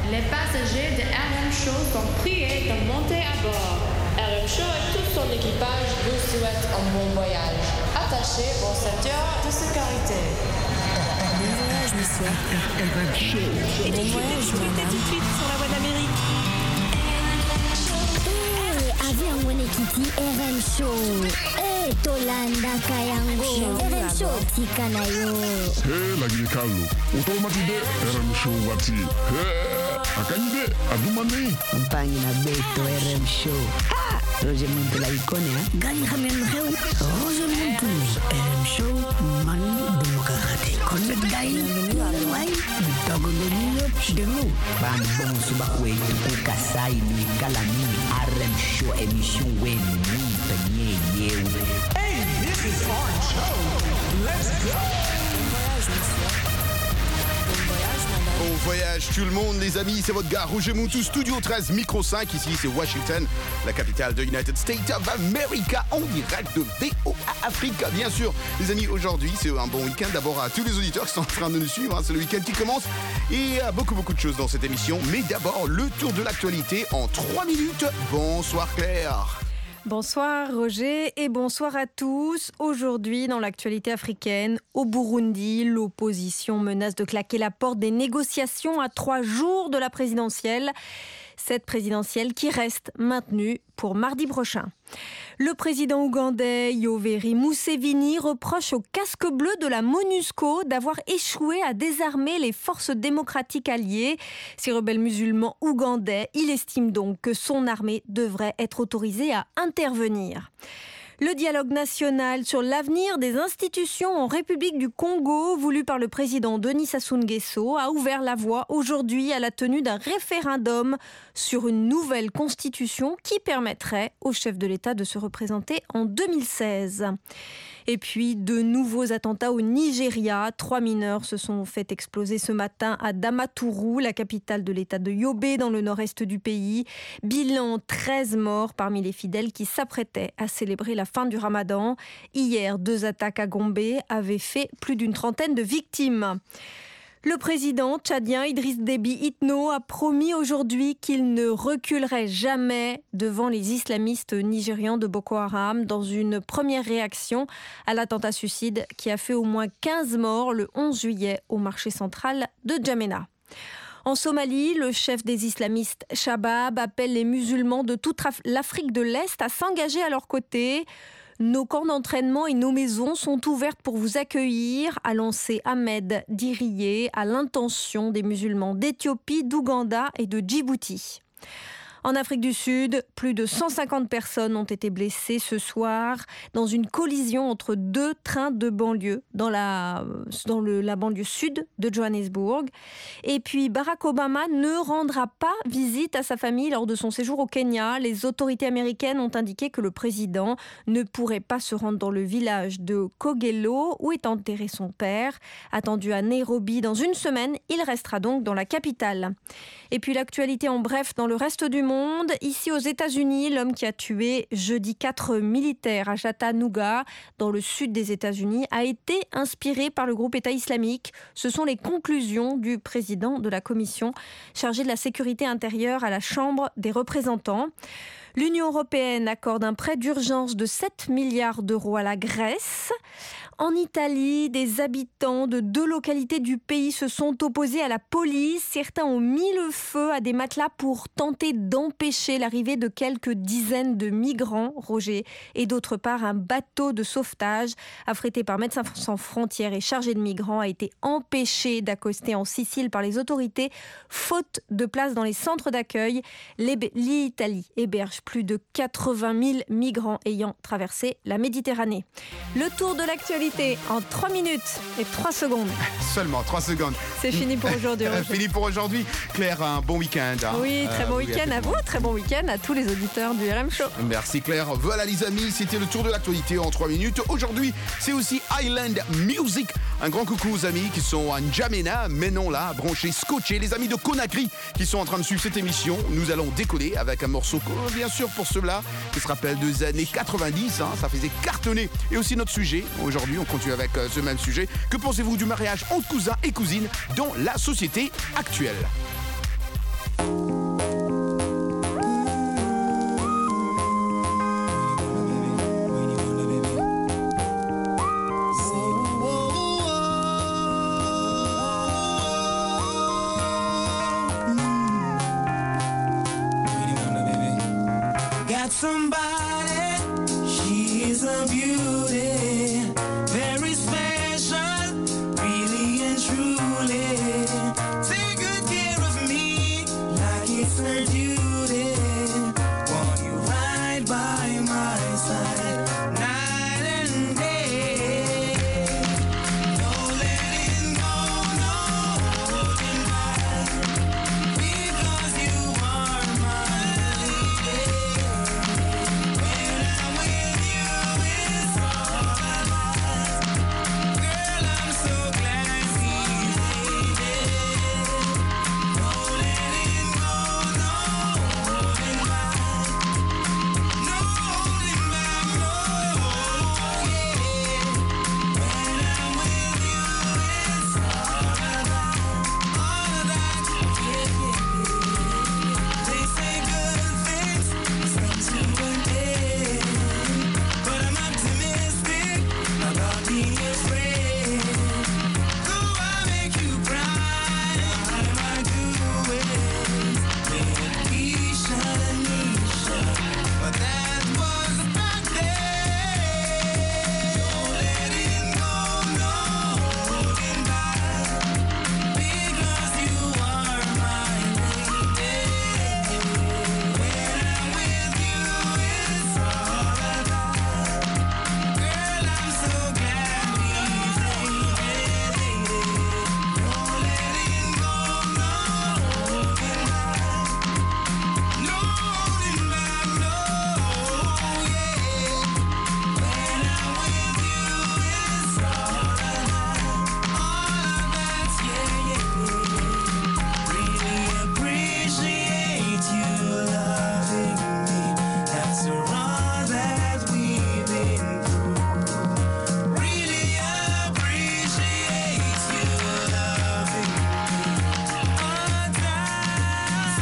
Les passagers de RM Show sont priés de monter à bord. RM Show et tout son équipage vous souhaitent un bon voyage. Attachez vos ceintures de sécurité. Bon voyage, monsieur. RM Show. Et tout de suite sur la voie d'Amérique. Avec un Kitty RM Show. Tolanda Kayango. RM Show Tikanayo. La Guinée-Callo. Automatique RM Show Wati. Akanyide Adumani. Campagne na Beto RM Show. Roger Muntu la icône, hein? Gagne Hamen Reu. Roger Muntu. RM Show. Man Demokrate. Connect Gaï. Wai. Bitogo Domino. Demo. Ban bon subakwe. Tuku Kasai. Ni Kalami. RM Show. Émission Wen. Ni. Hey, this is our show. Let's go. Bon voyage tout le monde les amis, c'est votre gars Roger Moutou, Studio 13, Micro 5, ici c'est Washington, la capitale de United States of America, en direct de VOA Africa. Bien sûr les amis, aujourd'hui c'est un bon week-end d'abord à tous les auditeurs qui sont en train de nous suivre, c'est le week-end qui commence et il y a beaucoup de choses dans cette émission, mais d'abord le tour de l'actualité en 3 minutes. Bonsoir Claire. Bonsoir Roger et bonsoir à tous. Aujourd'hui, dans l'actualité africaine, au Burundi, l'opposition menace de claquer la porte des négociations à 3 jours de la présidentielle. Cette présidentielle qui reste maintenue pour mardi prochain. Le président ougandais Yoweri Museveni reproche au casque bleu de la MONUSCO d'avoir échoué à désarmer les forces démocratiques alliées. Ces rebelles musulmans ougandais, il estime donc que son armée devrait être autorisée à intervenir. Le dialogue national sur l'avenir des institutions en République du Congo, voulu par le président Denis Sassou Nguesso, a ouvert la voie aujourd'hui à la tenue d'un référendum sur une nouvelle constitution qui permettrait au chef de l'État de se représenter en 2016. Et puis, de nouveaux attentats au Nigeria. 3 mineurs se sont fait exploser ce matin à Damaturu, la capitale de l'État de Yobe, dans le nord-est du pays. Bilan 13 morts parmi les fidèles qui s'apprêtaient à célébrer la fin du Ramadan. Hier, 2 attaques à Gombe avaient fait plus d'une 30aine de victimes. Le président tchadien Idriss Déby Itno a promis aujourd'hui qu'il ne reculerait jamais devant les islamistes nigérians de Boko Haram dans une première réaction à l'attentat suicide qui a fait au moins 15 morts le 11 juillet au marché central de Djamena. En Somalie, le chef des islamistes Shabab appelle les musulmans de toute l'Afrique de l'Est à s'engager à leur côté. Nos camps d'entraînement et nos maisons sont ouvertes pour vous accueillir, a lancé Ahmed Diriye à l'intention des musulmans d'Éthiopie, d'Ouganda et de Djibouti. En Afrique du Sud, plus de 150 personnes ont été blessées ce soir dans une collision entre 2 trains de banlieue dans la banlieue sud de Johannesburg. Et puis Barack Obama ne rendra pas visite à sa famille lors de son séjour au Kenya. Les autorités américaines ont indiqué que le président ne pourrait pas se rendre dans le village de Kogelo où est enterré son père. Attendu à Nairobi dans une semaine, il restera donc dans la capitale. Et puis l'actualité en bref dans le reste du monde. Ici aux États-Unis, l'homme qui a tué jeudi 4 militaires à Chattanooga, dans le sud des États-Unis, a été inspiré par le groupe État islamique. Ce sont les conclusions du président de la commission chargée de la sécurité intérieure à la Chambre des représentants. L'Union européenne accorde un prêt d'urgence de 7 milliards d'euros à la Grèce. En Italie, des habitants de 2 localités du pays se sont opposés à la police. Certains ont mis le feu à des matelas pour tenter d'empêcher l'arrivée de quelques dizaines de migrants, Roger. Et d'autre part, un bateau de sauvetage affrété par Médecins sans frontières et chargé de migrants a été empêché d'accoster en Sicile par les autorités, faute de place dans les centres d'accueil. L'Italie héberge plus de 80 000 migrants ayant traversé la Méditerranée. Le tour de l'actualité en 3 minutes et 3 secondes. Seulement 3 secondes. C'est fini pour aujourd'hui. Fini pour aujourd'hui. Claire, un bon week-end. Hein. Oui, très bon week-end à vous. Très bon week-end à tous les auditeurs du RM Show. Merci Claire. Voilà les amis, c'était le tour de l'actualité en 3 minutes. Aujourd'hui, c'est aussi Island Music. Un grand coucou aux amis qui sont à N'Djamena, mais non là, branchés, scotchés. Les amis de Conakry qui sont en train de suivre cette émission. Nous allons décoller avec un morceau, bien sûr, pour ceux-là qui se rappellent des années 90. Hein, ça faisait cartonner. Et aussi notre sujet. Aujourd'hui, on continue avec ce même sujet. Que pensez-vous du mariage entre cousins et cousines dans la société actuelle ? got somebody, she's a beauty, very special, really and truly. Take good care of me like it's her duty. Want you right by my side, night and day. No letting go, no holding back, because you are my lady. When I'm with you, it's all I want. Girl, I'm so glad we made it. No letting go, no holding back, no holding back, no, yeah. When I'm with you, it's all of that, yeah, yeah. They say good things come to an end, but I'm optimistic about being your friend. Do I make you cry? Am I doing Nisha, Nisha? But that was back then. No letting go, no holding back, because you are my lady. When I'm with you, it's all about. Girl, I'm so glad we made it. No letting go, no holding back, no holding back, no, yeah. When I'm with you, it's all of that, yeah, yeah. Really appreciate you loving me after all that we've been through. Really appreciate you loving me all the time.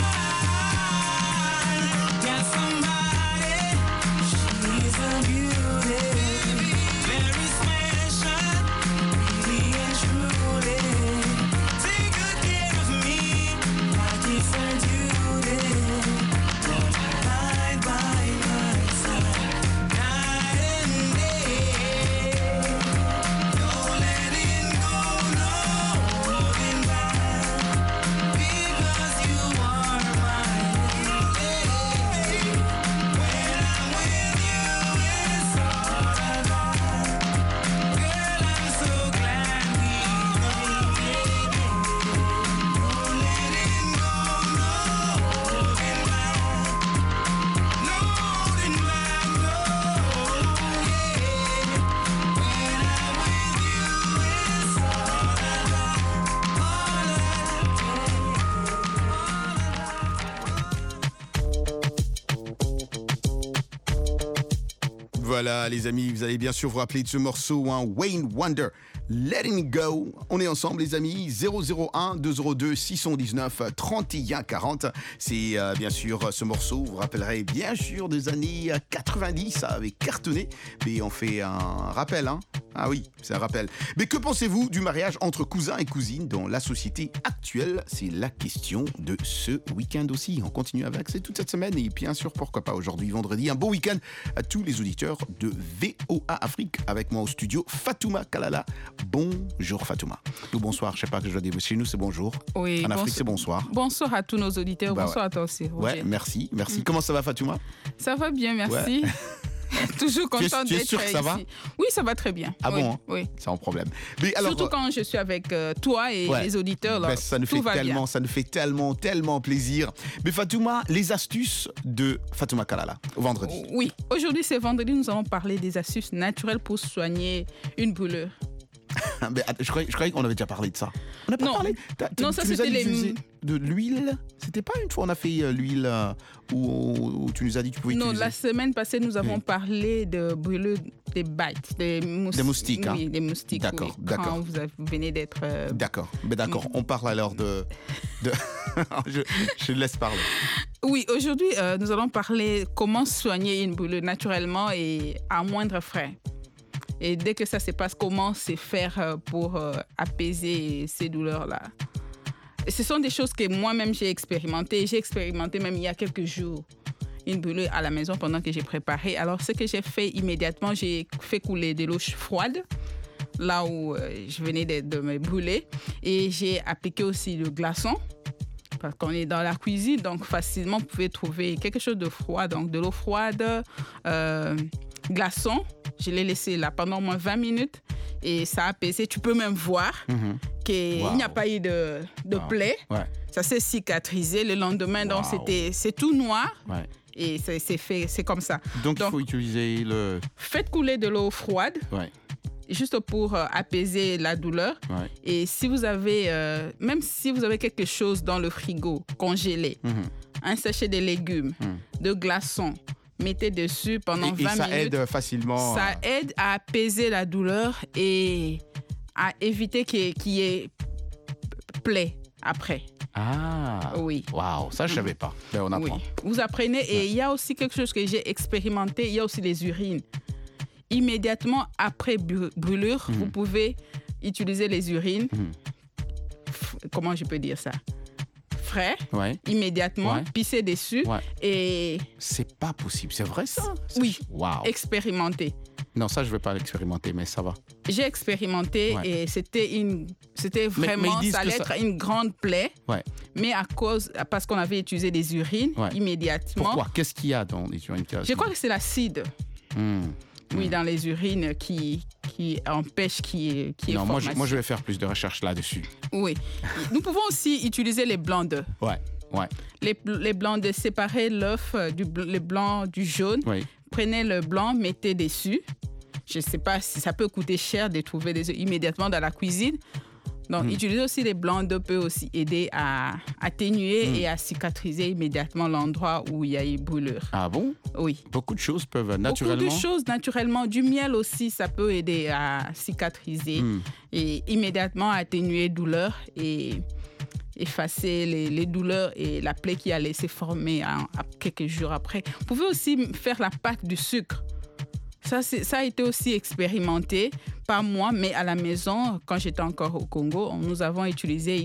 Got somebody, she's a beauty, very special, really and truly. Take good care of me like it's her duty. Want you right by my side, night and day. No letting go, no holding back, because you are my lady. When I'm with you, it's all about. Girl, I'm so glad we made it. No letting go, no holding back, no holding back, no, yeah. When I'm with you, it's all about, Voilà les amis, vous allez bien sûr vous rappeler de ce morceau, hein, Wayne Wonder, Letting Go. On est ensemble les amis, 001 202 619 31 40. C'est bien sûr ce morceau, vous vous rappellerez bien sûr des années 90, ça avait cartonné. Mais on fait un rappel, hein. Ah oui, c'est un rappel. Mais que pensez-vous du mariage entre cousins et cousines dans la société actuelle? C'est la question de ce week-end aussi. On continue avec c'est toute cette semaine et bien sûr, pourquoi pas aujourd'hui, vendredi. Un beau week-end à tous les auditeurs de VOA Afrique. Avec moi au studio, Fatouma Kalala. Bonjour Fatouma. Ou bonsoir, je sais pas que je dois dire. Chez nous, c'est bonjour. Oui, en Afrique, c'est bonsoir. Bonsoir à tous nos auditeurs. Bah bonsoir ouais. à toi aussi, Roger. Ouais, merci. Comment ça va Fatouma? Ça va bien, merci. Ouais. Toujours content tu es d'être sûr que ça ici. va? Oui, ça va très bien. Ah oui, bon hein? Oui. Sans problème. Mais alors, surtout quand je suis avec toi et ouais. les auditeurs. Là, Ben, ça nous fait tellement plaisir. Mais Fatouma, les astuces de Fatouma Kalala, au vendredi. Oui, aujourd'hui c'est vendredi, nous allons parler des astuces naturelles pour soigner une brûlure. Mais, je croyais qu'on avait déjà parlé de ça. On n'a pas Non. parlé. Non, ça, c'était les- de l'huile. C'était pas une fois on a fait l'huile où tu nous as dit que tu pouvais Non, utiliser. la semaine passée, nous avons Oui. parlé de brûlure des bites, des moustiques, hein. Oui, des moustiques. D'accord, oui, d'accord. Quand vous venez d'être... D'accord, mais d'accord. On parle alors de... je laisse parler. Oui, aujourd'hui, nous allons parler comment soigner une brûlure naturellement et à moindre frais. Et dès que ça se passe, comment se faire pour apaiser ces douleurs-là. Et ce sont des choses que moi-même j'ai expérimentées. J'ai expérimenté même il y a quelques jours. une brûlure à la maison pendant que j'ai préparé. Alors, ce que j'ai fait immédiatement, j'ai fait couler de l'eau froide là où je venais de me brûler. Et j'ai appliqué aussi le glaçon. Parce qu'on est dans la cuisine, donc facilement, vous pouvez trouver quelque chose de froid. Donc, de l'eau froide, glaçon. Je l'ai laissé là pendant au moins 20 minutes et ça a apaisé. Tu peux même voir qu'il n'y a pas eu de plaie. Ouais. Ça s'est cicatrisé le lendemain. Donc, c'est tout noir. Ouais. Et c'est comme ça. Donc, il faut utiliser le... Faites couler de l'eau froide. Ouais. Juste pour apaiser la douleur. Ouais. Et si vous avez, même si vous avez quelque chose dans le frigo congelé, un sachet de légumes, de glaçons, mettez dessus pendant 20 minutes. Et ça aide facilement. Ça aide à apaiser la douleur et à éviter qu'il y ait plaie après. Ah, oui. Waouh, ça je ne savais pas. Ben, on apprend. Oui. Vous apprenez et il y a aussi quelque chose que j'ai expérimenté, il y a aussi les urines. Immédiatement après brûlure, vous pouvez utiliser les urines. Comment je peux dire ça? Frais, immédiatement, pisser dessus. Et... C'est pas possible, c'est vrai ça? Oui, expérimenter. Non, ça je ne vais pas l'expérimenter, mais ça va. J'ai expérimenté et c'était vraiment, ça allait être une grande plaie. Ouais. Mais parce qu'on avait utilisé des urines immédiatement. Pourquoi? Qu'est-ce qu'il y a dans les urines? Je crois que c'est l'acide. Oui, dans les urines qui empêche qu'il y ait formation. Moi, je vais faire plus de recherches là-dessus. Oui. Nous pouvons aussi utiliser les blancs d'œufs. Ouais. Les blancs d'œufs, séparer l'œuf le blanc du jaune. Oui. Prenez le blanc, mettez dessus. Je ne sais pas si ça peut coûter cher de trouver des œufs immédiatement dans la cuisine. Donc, utiliser aussi les blancs d'œufs peut aussi aider à atténuer et à cicatriser immédiatement l'endroit où il y a eu brûlure. Ah bon? Oui. Beaucoup de choses peuvent naturellement... Beaucoup de choses naturellement. Du miel aussi, ça peut aider à cicatriser et immédiatement atténuer douleur et effacer les douleurs et la plaie qui a laissé former quelques jours après. Vous pouvez aussi faire la pâte du sucre. Ça a été aussi expérimenté, pas moi, mais à la maison, quand j'étais encore au Congo, nous avons utilisé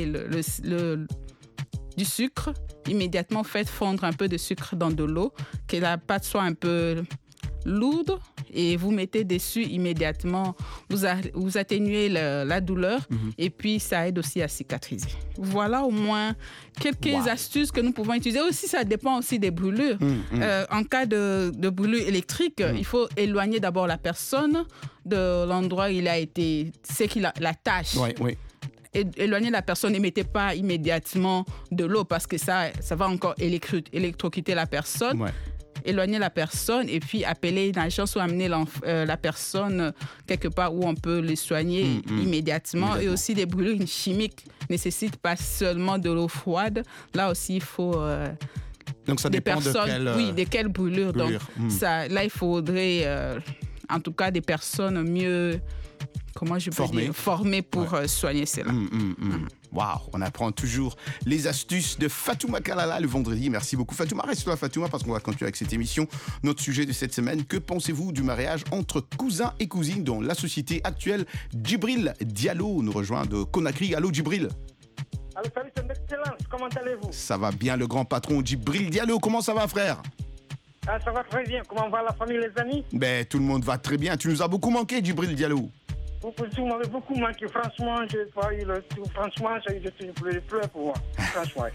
du sucre. Immédiatement, faites fondre un peu de sucre dans de l'eau, que la pâte soit un peu lourde et vous mettez dessus immédiatement. Vous atténuez la douleur et puis ça aide aussi à cicatriser. Voilà au moins quelques astuces que nous pouvons utiliser. Aussi, ça dépend aussi des brûlures. En cas de brûlure électrique, il faut éloigner d'abord la personne de l'endroit où il a été, c'est qu'il a la tâche. Oui. Éloigner la personne, ne mettez pas immédiatement de l'eau parce que ça va encore électrocuter la personne. Ouais. Éloigner la personne et puis appeler une agence ou amener la personne quelque part où on peut le soigner immédiatement. Et aussi, des brûlures chimiques ne nécessitent pas seulement de l'eau froide. Là aussi, il faut... Donc, ça dépend de quelle brûlure. Donc, là, il faudrait, en tout cas, des personnes mieux... Comment je peux dire? Formées pour soigner cela. Waouh, on apprend toujours les astuces de Fatouma Kalala le vendredi. Merci beaucoup Fatouma. Reste là Fatouma parce qu'on va continuer avec cette émission. Notre sujet de cette semaine, que pensez-vous du mariage entre cousins et cousines dans la société actuelle? Djibril Diallo nous rejoint de Conakry. Allô Djibril. Allô, salut, c'est d'excellence. Comment allez-vous? Ça va bien le grand patron Djibril Diallo. Comment ça va frère? Ça va très bien. Comment va la famille, les amis? Tout le monde va très bien. Tu nous as beaucoup manqué Djibril Diallo. Vous m'avez beaucoup manqué. Franchement, je suis pleuré pour moi. Franchement.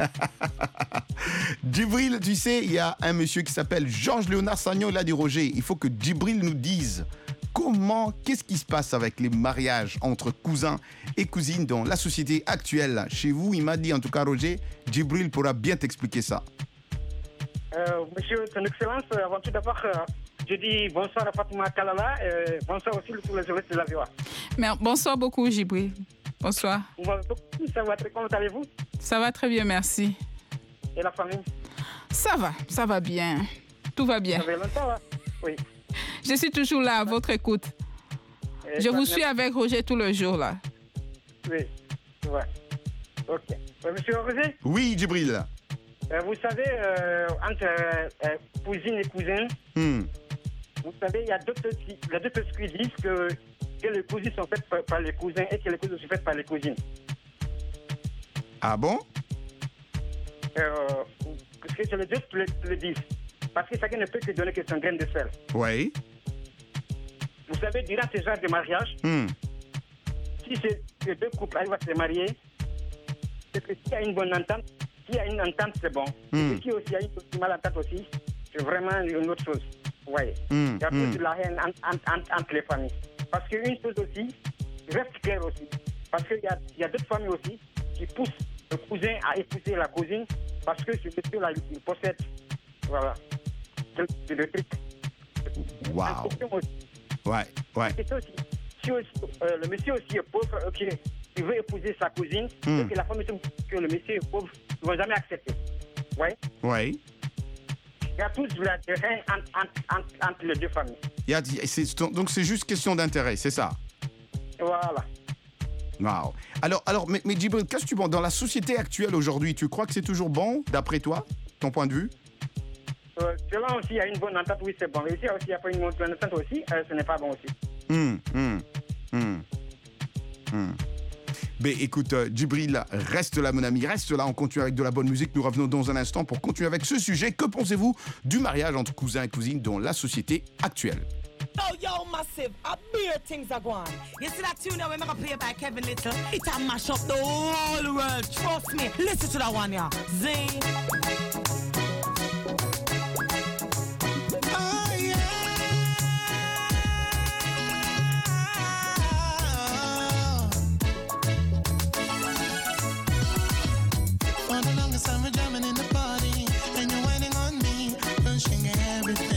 Djibril, tu sais, il y a un monsieur qui s'appelle Georges Léonard Sagnon, il a dit Roger, il faut que Djibril nous dise qu'est-ce qui se passe avec les mariages entre cousins et cousines dans la société actuelle. Chez vous, il m'a dit en tout cas Roger, Djibril pourra bien t'expliquer ça. Monsieur, son excellence, avant tout d'abord, je dis bonsoir à Fatouma Kalala et bonsoir aussi pour les journalistes de la VOA. Bonsoir beaucoup, Djibril. Bonsoir. Ça va très bien, comment allez-vous? Ça va très bien, merci. Et la famille? Ça va bien. Tout va bien. Ça fait longtemps, hein? Oui. Je suis toujours là, à votre écoute. Je vous suis avec Roger tout le jour, là. Oui, ouais. Ok. Monsieur Roger? Oui, Djibril. Vous savez, entre cousines et cousins, vous savez, il y a d'autres qui disent que les cousines sont faites par les cousins et que les cousines sont faites par les cousines. Ah bon? Parce que c'est les deux qui le disent. Parce que chacun ne peut que donner que son grain de sel. Oui. Vous savez, durant ce genre de mariage, si ces deux couples arrivent à se marier, c'est que s'il y a une bonne entente, s'il y a une entente, c'est bon. Et si aussi il y a une malentente aussi, c'est vraiment une autre chose. Vous voyez. Il y a plus de la haine entre les familles. Parce qu'une chose aussi, reste clair aussi. Parce qu'il y a d'autres familles aussi qui poussent le cousin à épouser la cousine parce que ce monsieur-là, il possède. Voilà. C'est le truc. Wow. Ouais. Si aussi, le monsieur aussi est pauvre, ok, il veut épouser sa cousine, et que la femme que le monsieur est pauvre, ils ne vont jamais accepter. Ouais. Oui. Il y a tous la terrain entre les deux familles. Donc c'est juste question d'intérêt, c'est ça? Voilà. Wow. Alors, mais Djibril, qu'est-ce que tu penses dans la société actuelle aujourd'hui? Tu crois que c'est toujours bon, d'après toi, ton point de vue? Selon aussi, il y a une bonne entente, oui, c'est bon. Et si il n'y a pas une bonne entente aussi, ce n'est pas bon aussi. Ben écoute, Djibril, reste là, mon ami, reste là. On continue avec de la bonne musique. Nous revenons dans un instant pour continuer avec ce sujet. Que pensez-vous du mariage entre cousins et cousines dans la société actuelle? Yo, Massive, a beer things are going. You see that tune that we make a play by Kevin Little? It a mash up the whole world. Trust me. Listen to that one, yeah. Zing. Oh, yeah. For the longest time we're jamming in the party, and you're whining on me, pushing everything.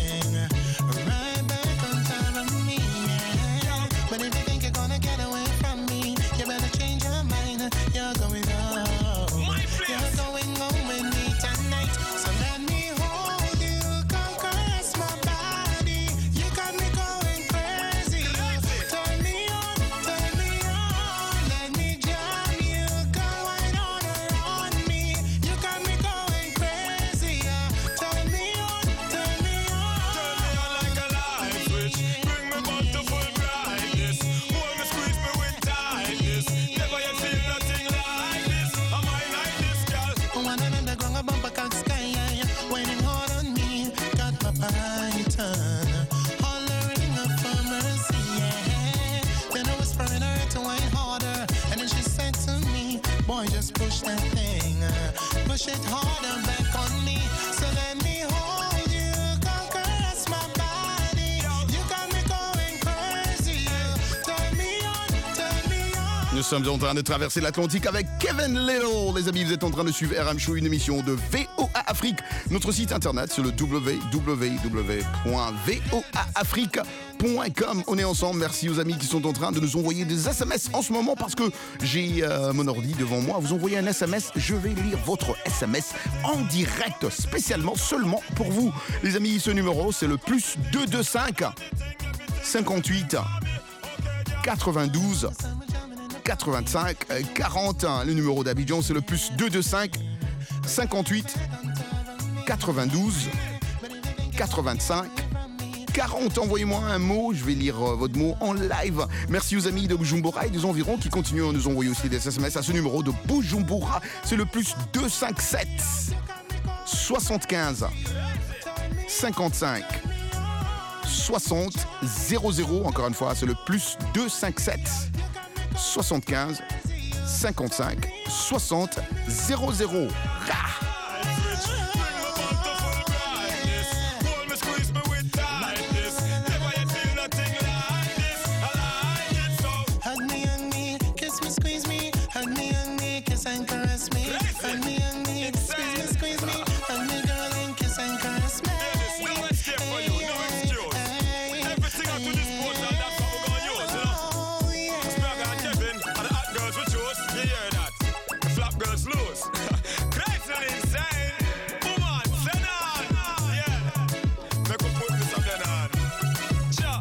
Push it harder back on me, so let me hold you, caress my body. You got me going crazy. Turn me on. Nous sommes en train de traverser l'Atlantique avec Kevin Little. Les amis, vous êtes en train de suivre RM Show, une émission de VOA Afrique. Notre site internet, c'est le www.voaafrique.com. On est ensemble. Merci aux amis qui sont en train de nous envoyer des SMS en ce moment parce que j'ai mon ordi devant moi. Vous envoyez un SMS, je vais lire votre SMS en direct, spécialement, seulement pour vous. Les amis, ce numéro, c'est le plus 225 58 92 85 40. Le numéro d'Abidjan, c'est le plus 225 58 92 85 40. Envoyez-moi un mot, je vais lire votre mot en live. Merci aux amis de Bujumbura et des environs qui continuent à nous envoyer aussi des SMS à ce numéro de Bujumbura. C'est le plus 257 75 55 60 00. Encore une fois, c'est le plus 257 75 55 60 00. And caress me, hug me, squeeze me, hug me, girl, and kiss and caress me. No escape for you, no excuse. Everything up to this portal, that's how we're gonna use, you know. Spragga and Kevin are the hot girls we choose. You hear that? The flap girls lose. Crazy insane. Woman, send on. Yeah. Make we put this up then on. Cha.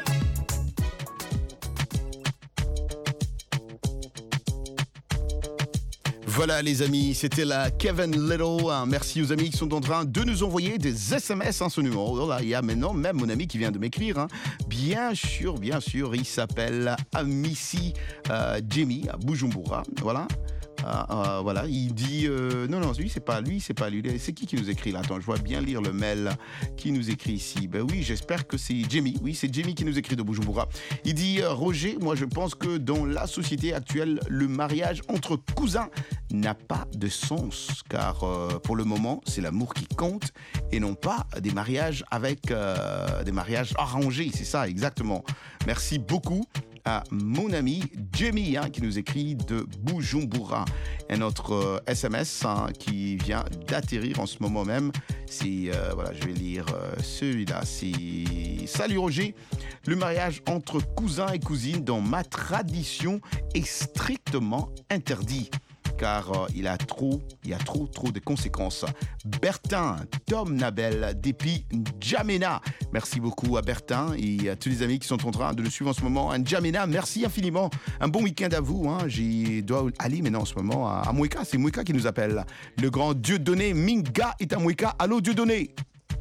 Voilà les amis, c'était la Kevin Little. Merci aux amis qui sont en train de nous envoyer des SMS, ce numéro. Là, il y a maintenant même mon ami qui vient de m'écrire. Bien sûr, il s'appelle Amissi Jimmy à Bujumbura. Voilà. Voilà, il dit non, lui, c'est pas lui. C'est qui nous écrit là? Attends, je vois bien lire le mail qui nous écrit ici. Ben oui, j'espère que c'est Jamie. Oui, c'est Jamie qui nous écrit de Bujumbura. Il dit Roger, moi je pense que dans la société actuelle, le mariage entre cousins n'a pas de sens, car pour le moment, c'est l'amour qui compte et non pas des mariages avec des mariages arrangés. C'est ça, exactement. Merci beaucoup à mon ami Jamie qui nous écrit de Bujumbura. Un autre SMS qui vient d'atterrir en ce moment même. C'est, voilà, je vais lire celui-là. C'est Salut Roger, le mariage entre cousins et cousines dans ma tradition est strictement interdit. Car il y a trop de conséquences. Bertin, Tom Nabel, depuis N'Djamena. Merci beaucoup à Bertin et à tous les amis qui sont en train de le suivre en ce moment. N'Djamena, merci infiniment. Un bon week-end à vous. Je dois aller maintenant en ce moment à Mouika. C'est Mouika qui nous appelle. Le grand Dieudonné Minga est à Mouika. Allô Dieudonné.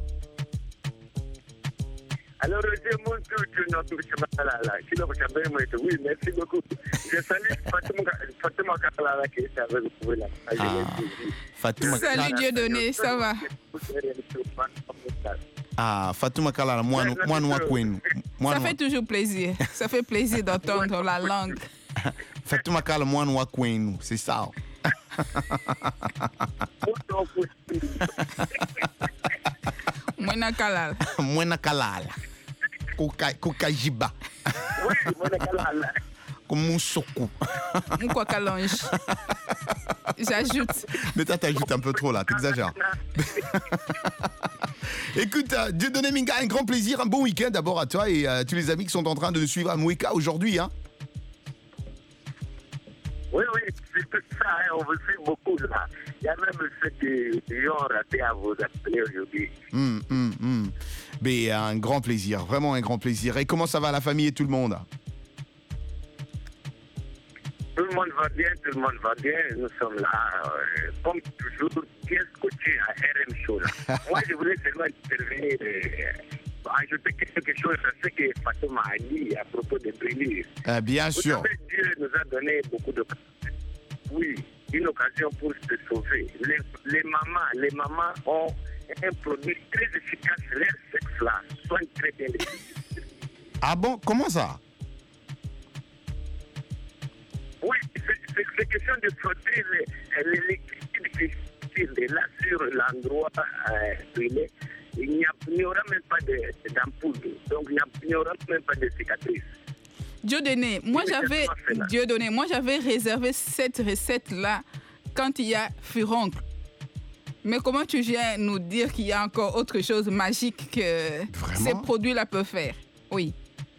Alors, Roger Montou, notre Malala, oui, merci beaucoup. Je salue Fatima Kalala qui est avec vous là. Salut Dieudonné, ça va? Fatima Kalala, moi, ça fait toujours plaisir. Ça fait plaisir d'entendre la langue. Fatima Kalala, moi, c'est ça. Mwena Kalala. Mwena Kalala. Kokajiba. Oui, Mwena Kalala. Comme mon sokou. Mouko Kalonge. J'ajoute. Mais toi, t'ajoutes un peu trop là, t'exagères. Écoute, Dieudonné Minga, un grand plaisir, un bon week-end d'abord à toi et à tous les amis qui sont en train de nous suivre à Mouika aujourd'hui. Oui, c'est tout ça, on vous suit beaucoup là. Il y a même ceux qui ont raté à vous appeler aujourd'hui. Mais un grand plaisir, vraiment un grand plaisir. Et comment ça va la famille et tout le monde? Tout le monde va bien, nous sommes là, comme toujours, bien scotché à RM Show là. Moi, je voulais seulement intervenir, ajouter quelque chose à ce que Fatima a dit à propos de Brélis. Bien sûr. Vous savez, Dieu nous a donné beaucoup de... Oui, une occasion pour se sauver. Les mamans ont un produit très efficace, leur sexe là, soigne très bien les filles. Ah bon, comment ça? Oui, c'est question de frotter les liquides qui là sur l'endroit brûlé. Il n'y aura même pas d'ampoule, donc il n'y aura même pas de cicatrice. Dieudonné, moi j'avais réservé cette recette-là quand il y a furoncle. Mais comment tu viens nous dire qu'il y a encore autre chose magique que ces produits-là peuvent faire? Oui.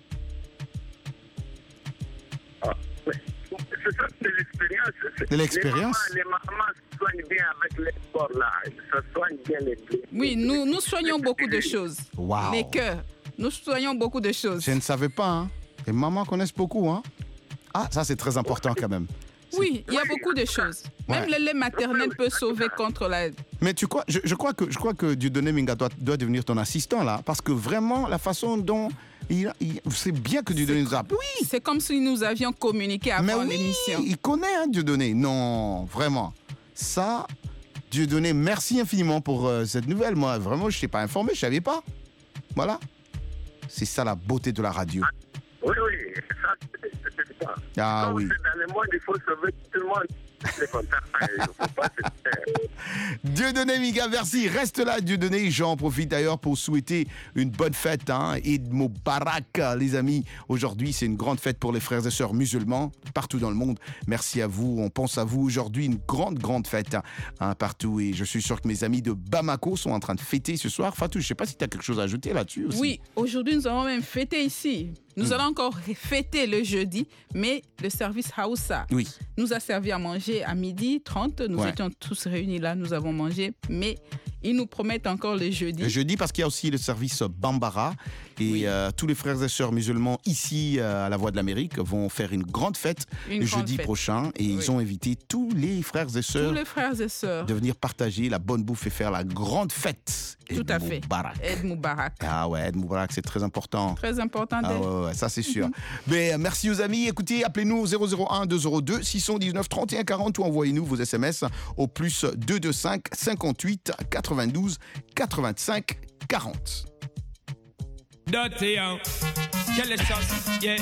C'est ça, c'est l'expérience. De l'expérience? Les mamans soignent bien avec les corps là. Ça soigne bien les blés. Oui, nous soignons beaucoup de choses. Wow. Les cœurs, nous soignons beaucoup de choses. Je ne savais pas. Les mamans connaissent beaucoup. Ah, ça c'est très important quand même. Oui, il y a beaucoup de choses. Même le lait maternel peut sauver contre la... Mais tu crois, je crois que Dieudonné Minga doit devenir ton assistant là, parce que vraiment la façon dont c'est bien que Dieudonné nous a... Oui. C'est comme si nous avions communiqué avant l'émission. Il connaît Dieudonné. Non, vraiment. Ça, Dieudonné, merci infiniment pour cette nouvelle. Moi, vraiment, je ne t'ai pas informé, je ne savais pas. Voilà. C'est ça la beauté de la radio. Oui, ça, c'est ça. Ah donc, oui. Dans le monde, il faut sauver tout le monde. C'est comme ça. Il ne faut pas se taire. Dieudonné Minga, merci. Reste là, Dieudonné. J'en profite d'ailleurs pour souhaiter une bonne fête. Eid Mubarak, les amis. Aujourd'hui, c'est une grande fête pour les frères et sœurs musulmans partout dans le monde. Merci à vous. On pense à vous aujourd'hui. Une grande fête partout. Et je suis sûr que mes amis de Bamako sont en train de fêter ce soir. Fatou, je ne sais pas si tu as quelque chose à ajouter là-dessus aussi. Oui, aujourd'hui, nous allons même fêter ici. Nous allons encore fêter le jeudi, mais le service Haoussa nous a servi à manger à 12h30. Nous étions tous réunis là, nous avons mangé, mais Ils nous promettent encore le jeudi. Le jeudi, parce qu'il y a aussi le service Bambara. Et tous les frères et sœurs musulmans ici à la Voix de l'Amérique vont faire une grande fête le jeudi prochain. Et ils ont invité tous les frères et sœurs de venir partager la bonne bouffe et faire la grande fête. Tout à fait. Eid Mubarak. Ah ouais, Eid Mubarak, c'est très important. Très important. Ouais, ça c'est sûr. Mais merci aux amis. Écoutez, appelez-nous au 001 202 619 31 40 ou envoyez-nous vos SMS au plus 225 58 92 85 40. Dirty young, kill the shots, yeah,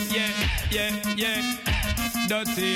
dirty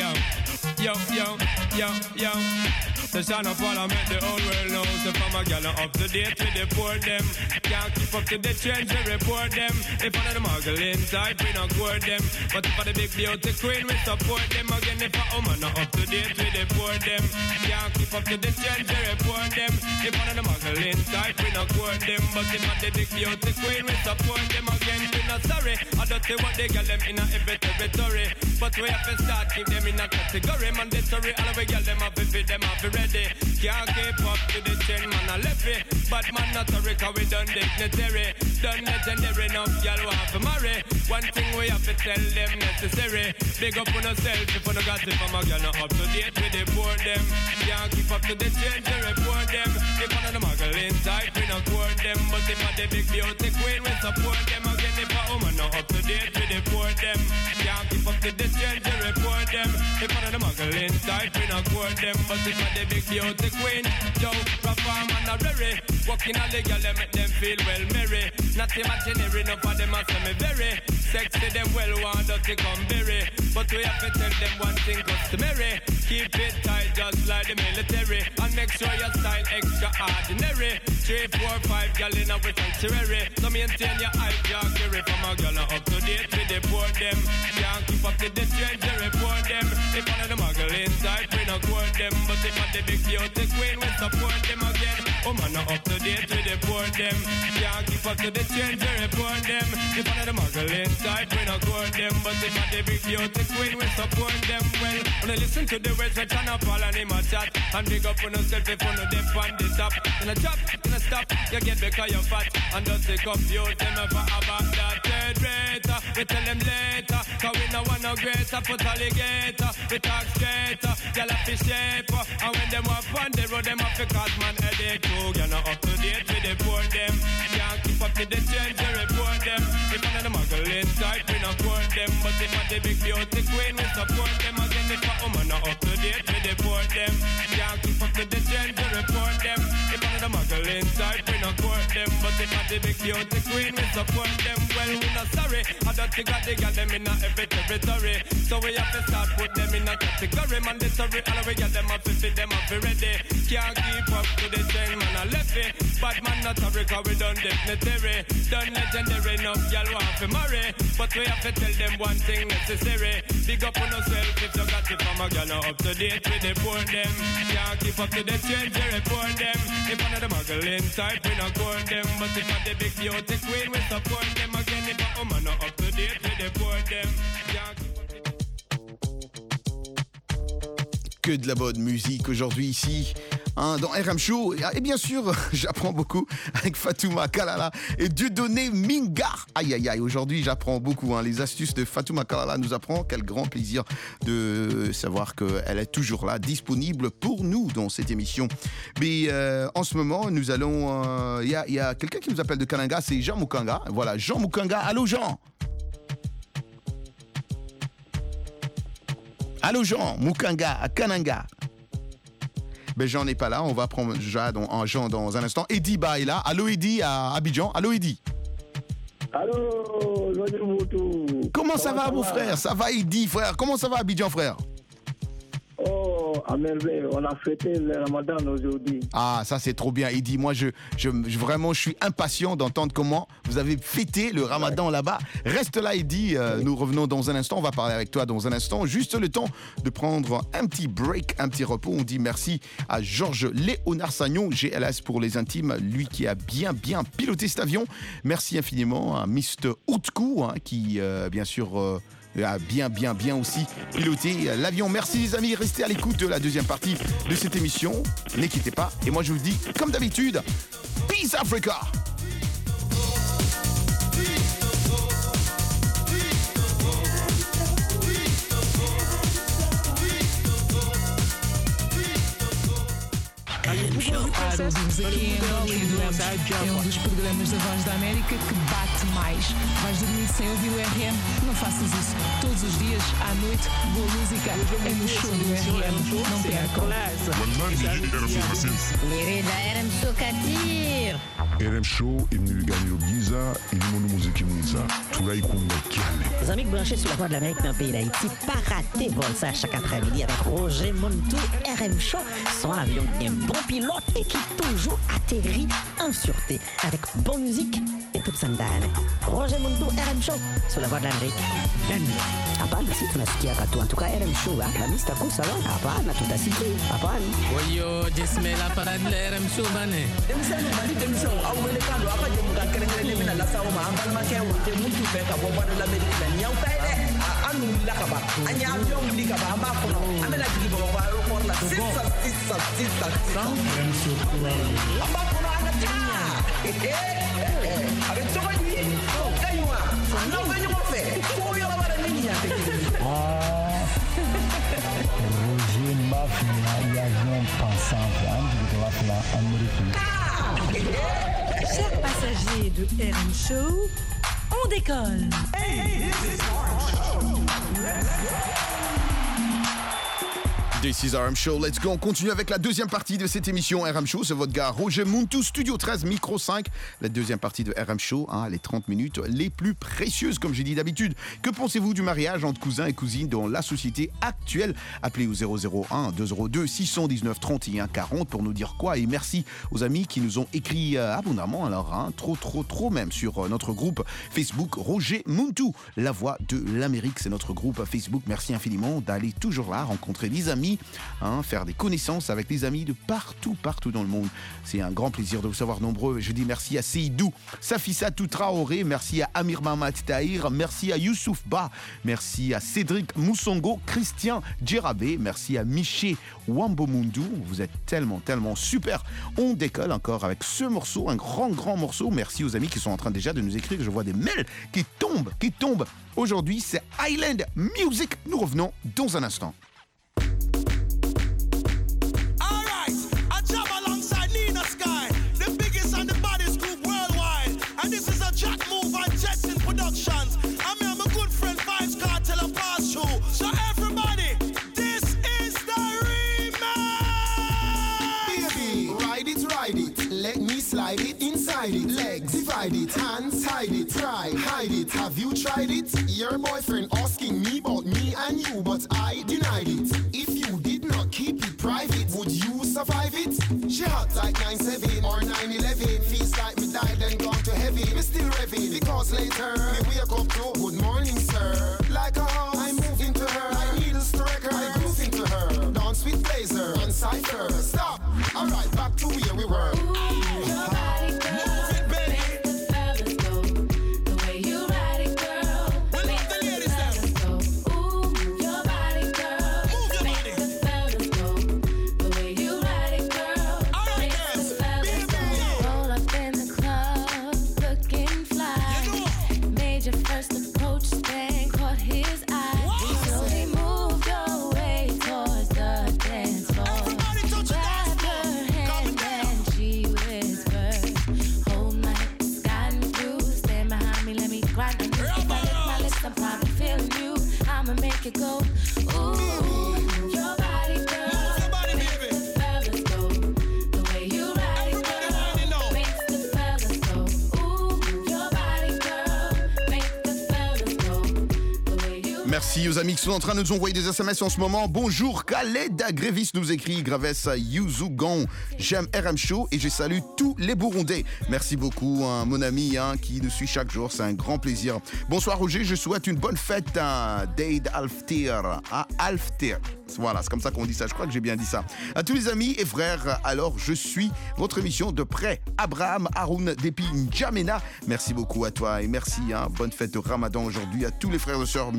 young. The son of Parliament, the whole world knows. The farmer gal up to date with the poor them. Can't keep up to the trends, we report them. If one of the muggle inside, we don't court them. But if for the big beauty queen, we support them. Again, if a woman not up to date with the poor them. Can't keep up to the trends, we report them. If one of the muggle inside, we don't court them. But if for the big beauty queen, we support them. Again, we not sorry. I don't see what they get them in a every territory. But we have to start keep them in a category. Mandatory, all we get them up, if them up ready. Can't keep up to the trend, man, I left it. But man, not a record, we done dignitary. Done legendary, enough, y'all will have to marry. One thing we have to tell them necessary. Big up on yourself, if you don't got it from a girl, not up to date with the poor them. Can't keep up to the trend, we report them. If one of the muggle inside, we not court them. But if I the big beauty queen, we support them. Again, if a woman not up to date with the poor them. Can't keep up to the trend, we report them. If one of the muggle inside, we not court them. But if I the big beauty queen, yo, perform and a rare. Walking on the girl, they make them feel well merry. Not imaginary, enough of them are semi very. Sexy, them well want to come berry. But we have to tell them one thing customary. Keep it tight just like the military. And make sure your style extraordinary. 3, 4, 5 girl in our sanctuary. So maintain your hype, your carry from a girl up to date with the poor them. Can't keep up to the trend, they report them. If one of the muggle inside, we not court them. But if the big beauty queen, we support them again. Oh man, not up to date with the poor them. Can't keep up to the trend, we report them. If one of the muggle inside, we not court them. But if the big beauty queen, we support them. Well, when I listen to the words, we turn up all and him a chat. And big up on yourself if you know them on the top. In a chop, in a stop, you get because you're fat. And just take up you, them ever about that third rate. We tell them later, cause we no want no greater. Put alligator, we talk straight. Y'all have to shape. And when them up on the road, them have to cause man headache too. You're not up to date with the poor them. Can't keep up to the change, you report them. If one of the muggle inside, we not court them. But if one the big beauty queen, we support them. Again, if a woman not up to date with the poor them. Can't keep up to the change, you report them. If one of the muggle inside, we not court them. But if one the big beauty queen, we support them. Well, we not sorry. I don't think I dig them in every territory. So we have to start put them in a category. Mandatory, all we get them up to fit them up ready. Can't keep up to the trend, man, I left it. Bad man not a record, we done dignitary. Done legendary, enough y'all want to marry. But we have to tell them one thing necessary. Big up on yourself if you got it from a girl, not up to date with the poor them. Can't keep up to the trend, we report them. If one of the muggle inside, we not court them. But if one the big beauty queen, we support them. Again, if a woman not up to date with the poor them. Can't keep up to the... Que de la bonne musique aujourd'hui ici dans RM Show. Et bien sûr, j'apprends beaucoup avec Fatouma Kalala et Dieudonné Mingar. Aïe aïe aïe, aujourd'hui j'apprends beaucoup. Les astuces de Fatouma Kalala nous apprend. Quel grand plaisir de savoir qu'elle est toujours là, disponible pour nous dans cette émission. Mais en ce moment, nous allons... Il y a quelqu'un qui nous appelle de Kananga, c'est Jean Mukanga. Voilà, Jean Mukanga. Allô Jean. Allô Jean, Mukanga, à Kananga. Ben Jean n'est pas là, on va prendre Jean dans un instant. Eddie Ba est là. Allô Eddie à Abidjan. Allô Eddie. Allô, comment ça va mon frère? Ça va Eddie frère? Comment ça va Abidjan frère? Oh, à merveille, on a fêté le Ramadan aujourd'hui. Ah, ça c'est trop bien. Eddie, moi vraiment je suis impatient d'entendre comment vous avez fêté le Ramadan là-bas. Reste là Eddie, nous revenons dans un instant, on va parler avec toi dans un instant. Juste le temps de prendre un petit break, un petit repos. On dit merci à Georges Léonard Sagnon, GLS pour les intimes, lui qui a bien piloté cet avion. Merci infiniment à Mr. Outkou qui bien sûr a bien aussi piloté l'avion. Merci les amis, restez à l'écoute de la deuxième partie de cette émission. Ne quittez pas. Et moi je vous dis, comme d'habitude, Peace Africa! Claro, vimos aqui em Angola e duramos. É um dos programas da Voz da América que bate mais. Vais dormir sem ouvir o RM? Não faças isso. Todos os dias, à noite, boa música é no show do RM. Não percam. Lirida RM Show Katir. RM Show imniliganiro giza ilimono muziki mwiza tulaikunga kiale. Les amis branchés sur la Voix de l'Amérique dans le pays d'Haïti, pas rater vol ça chaque après-midi avec Roger Montou, RM Show, son avion qui est un bon pilote et qui toujours atterrit en sûreté avec bonne musique et toute sa ndani. Roger Montou, RM Show, sur la Voix de l'Amérique. Hapana, si tunasikia katu. En tout cas, RM Show, la mista kusa lo. Hapana, tutasikia. Hapana. Oyo, jisme la parade de RM Show bane. Roger Mafia, l'avion pensant Chers passagers de RM Show, on décolle. This is RM Show, let's go. On continue avec la deuxième partie de cette émission RM Show. C'est votre gars Roger Montou, Studio 13, Micro 5. La deuxième partie de RM Show, les 30 minutes les plus précieuses, comme j'ai dit d'habitude. Que pensez-vous du mariage entre cousins et cousines dans la société actuelle? Appelez au 001 202 619 31 40 pour nous dire quoi. Et merci aux amis qui nous ont écrit abondamment, alors trop même, sur notre groupe Facebook Roger Montou, la voix de l'Amérique. C'est notre groupe Facebook. Merci infiniment d'aller toujours là, rencontrer des amis, faire des connaissances avec des amis de partout dans le monde. C'est un grand plaisir de vous savoir nombreux. Je dis merci à Seydou, Safissa Toutraoré, merci à Amir Mamad Tahir, merci à Youssouf Ba, merci à Cédric Moussongo, Christian Djerabé, merci à Miché Wambomundu. Vous êtes tellement super. On décolle encore avec ce morceau, un grand morceau. Merci aux amis qui sont en train déjà de nous écrire. Je vois des mails qui tombent. Aujourd'hui, c'est Island Music. Nous revenons dans un instant. And this is a Jack Move and Jetson Productions. I'm here, my good friend Vibes Cartel and Pass Through. So everybody, this is the remix. Baby, ride it, let me slide it inside it. Legs, divide it, hands, hide it, try, hide it. Have you tried it? Your boyfriend asking me about me and you, but I denied it. If you did not keep it private, would you survive it? She hot like 9/7 or 9/11. Feels like me died and gone to heaven. Me still revving because later me wake up to good morning, sir. Like a house, I move into her. I needles to record, I groove into her. Dance with Blazer and Cypher. Stop. All right, back to where we were. Go. Ooh, your body, girl. Move your body, baby. Make the fellas go. The way you ride it, girl. Makes the fellas go. Ooh, your body, girl. Make the fellas go. The way you. Merci aux amis qui sont en train de nous envoyer des SMS en ce moment. Bonjour, Khaled Grévis nous écrit, Graves Yuzugan. J'aime RM Show et je salue tous les Burundais. Merci beaucoup, mon ami qui nous suit chaque jour. C'est un grand plaisir. Bonsoir Roger, je souhaite une bonne fête d'Eid al-Fitr. Al-Fitr. Voilà, c'est comme ça qu'on dit ça. Je crois que j'ai bien dit ça. À tous les amis et frères, alors je suis votre émission de près. Abraham Haroun Depi N'Djamena. Merci beaucoup à toi et merci. Bonne fête de Ramadan aujourd'hui à tous les frères et sœurs musulmans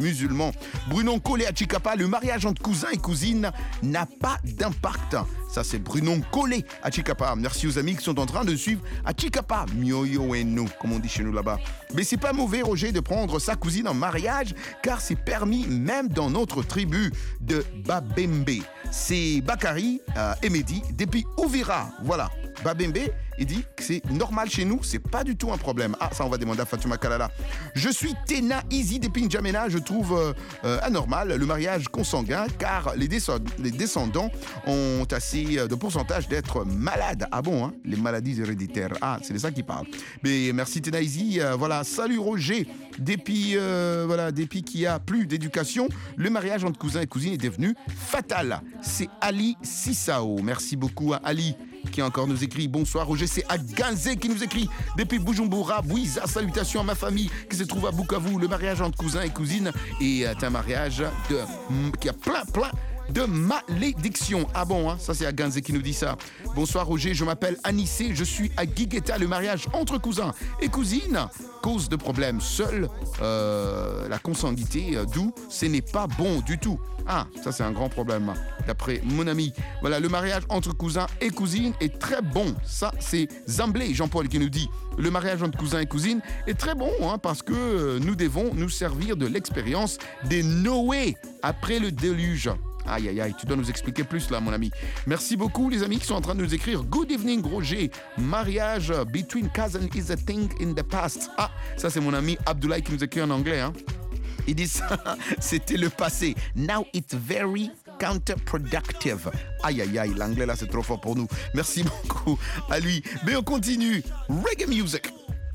évidemment. Brunon Collet à Chicapa, le mariage entre cousins et cousines n'a pas d'impact. Ça, c'est Brunon Collet à Chicapa. Merci aux amis qui sont en train de suivre à Chicapa. Mioyo et nous, comme on dit chez nous là-bas. Mais c'est pas mauvais, Roger, de prendre sa cousine en mariage, car c'est permis même dans notre tribu de Babembe. C'est Bakari et Mehdi depuis Ouvira. Voilà. Babembe, il dit que c'est normal chez nous, c'est pas du tout un problème. Ah, ça, on va demander à Fatouma Kalala. Je suis Tena Easy depuis N'Djamena, je trouve anormal le mariage consanguin, car les descendants ont assez de pourcentage d'être malades. Ah bon, hein? Les maladies héréditaires. Ah, c'est de ça qu'il parle. Mais merci Tena Easy. Voilà, salut Roger. Depuis qu'il n'y a plus d'éducation, le mariage entre cousins et cousines est devenu fatal. C'est Ali Sissao. Merci beaucoup à Ali qui encore nous écrit. Bonsoir Roger, c'est Aganzé qui nous écrit depuis Bujumbura. Bouiza, salutations à ma famille qui se trouve à Bukavu. Le mariage entre cousins et cousines est un mariage qui a plein de malédictions. Ah bon, hein? Ça c'est Aganzé qui nous dit ça. Bonsoir Roger, je m'appelle Anissé, je suis à Guigueta. Le mariage entre cousins et cousines cause de problèmes. Seule la consanguinité, d'où ce n'est pas bon du tout. Ah, ça c'est un grand problème, d'après mon ami. Voilà, le mariage entre cousins et cousines est très bon. Ça, c'est Zamblé, Jean-Paul, qui nous dit. Le mariage entre cousins et cousines est très bon, hein, parce que nous devons nous servir de l'expérience des Noé après le déluge. Aïe, aïe, aïe, tu dois nous expliquer plus là, mon ami. Merci beaucoup, les amis qui sont en train de nous écrire. Good evening, Roger. Mariage between cousins is a thing in the past. Ah, ça c'est mon ami Abdoulaye qui nous écrit en anglais, hein. Il dit ça, c'était le passé. Now it's very counterproductive. Aïe, aïe, aïe, l'anglais là c'est trop fort pour nous. Merci beaucoup à lui. Mais on continue. Reggae music.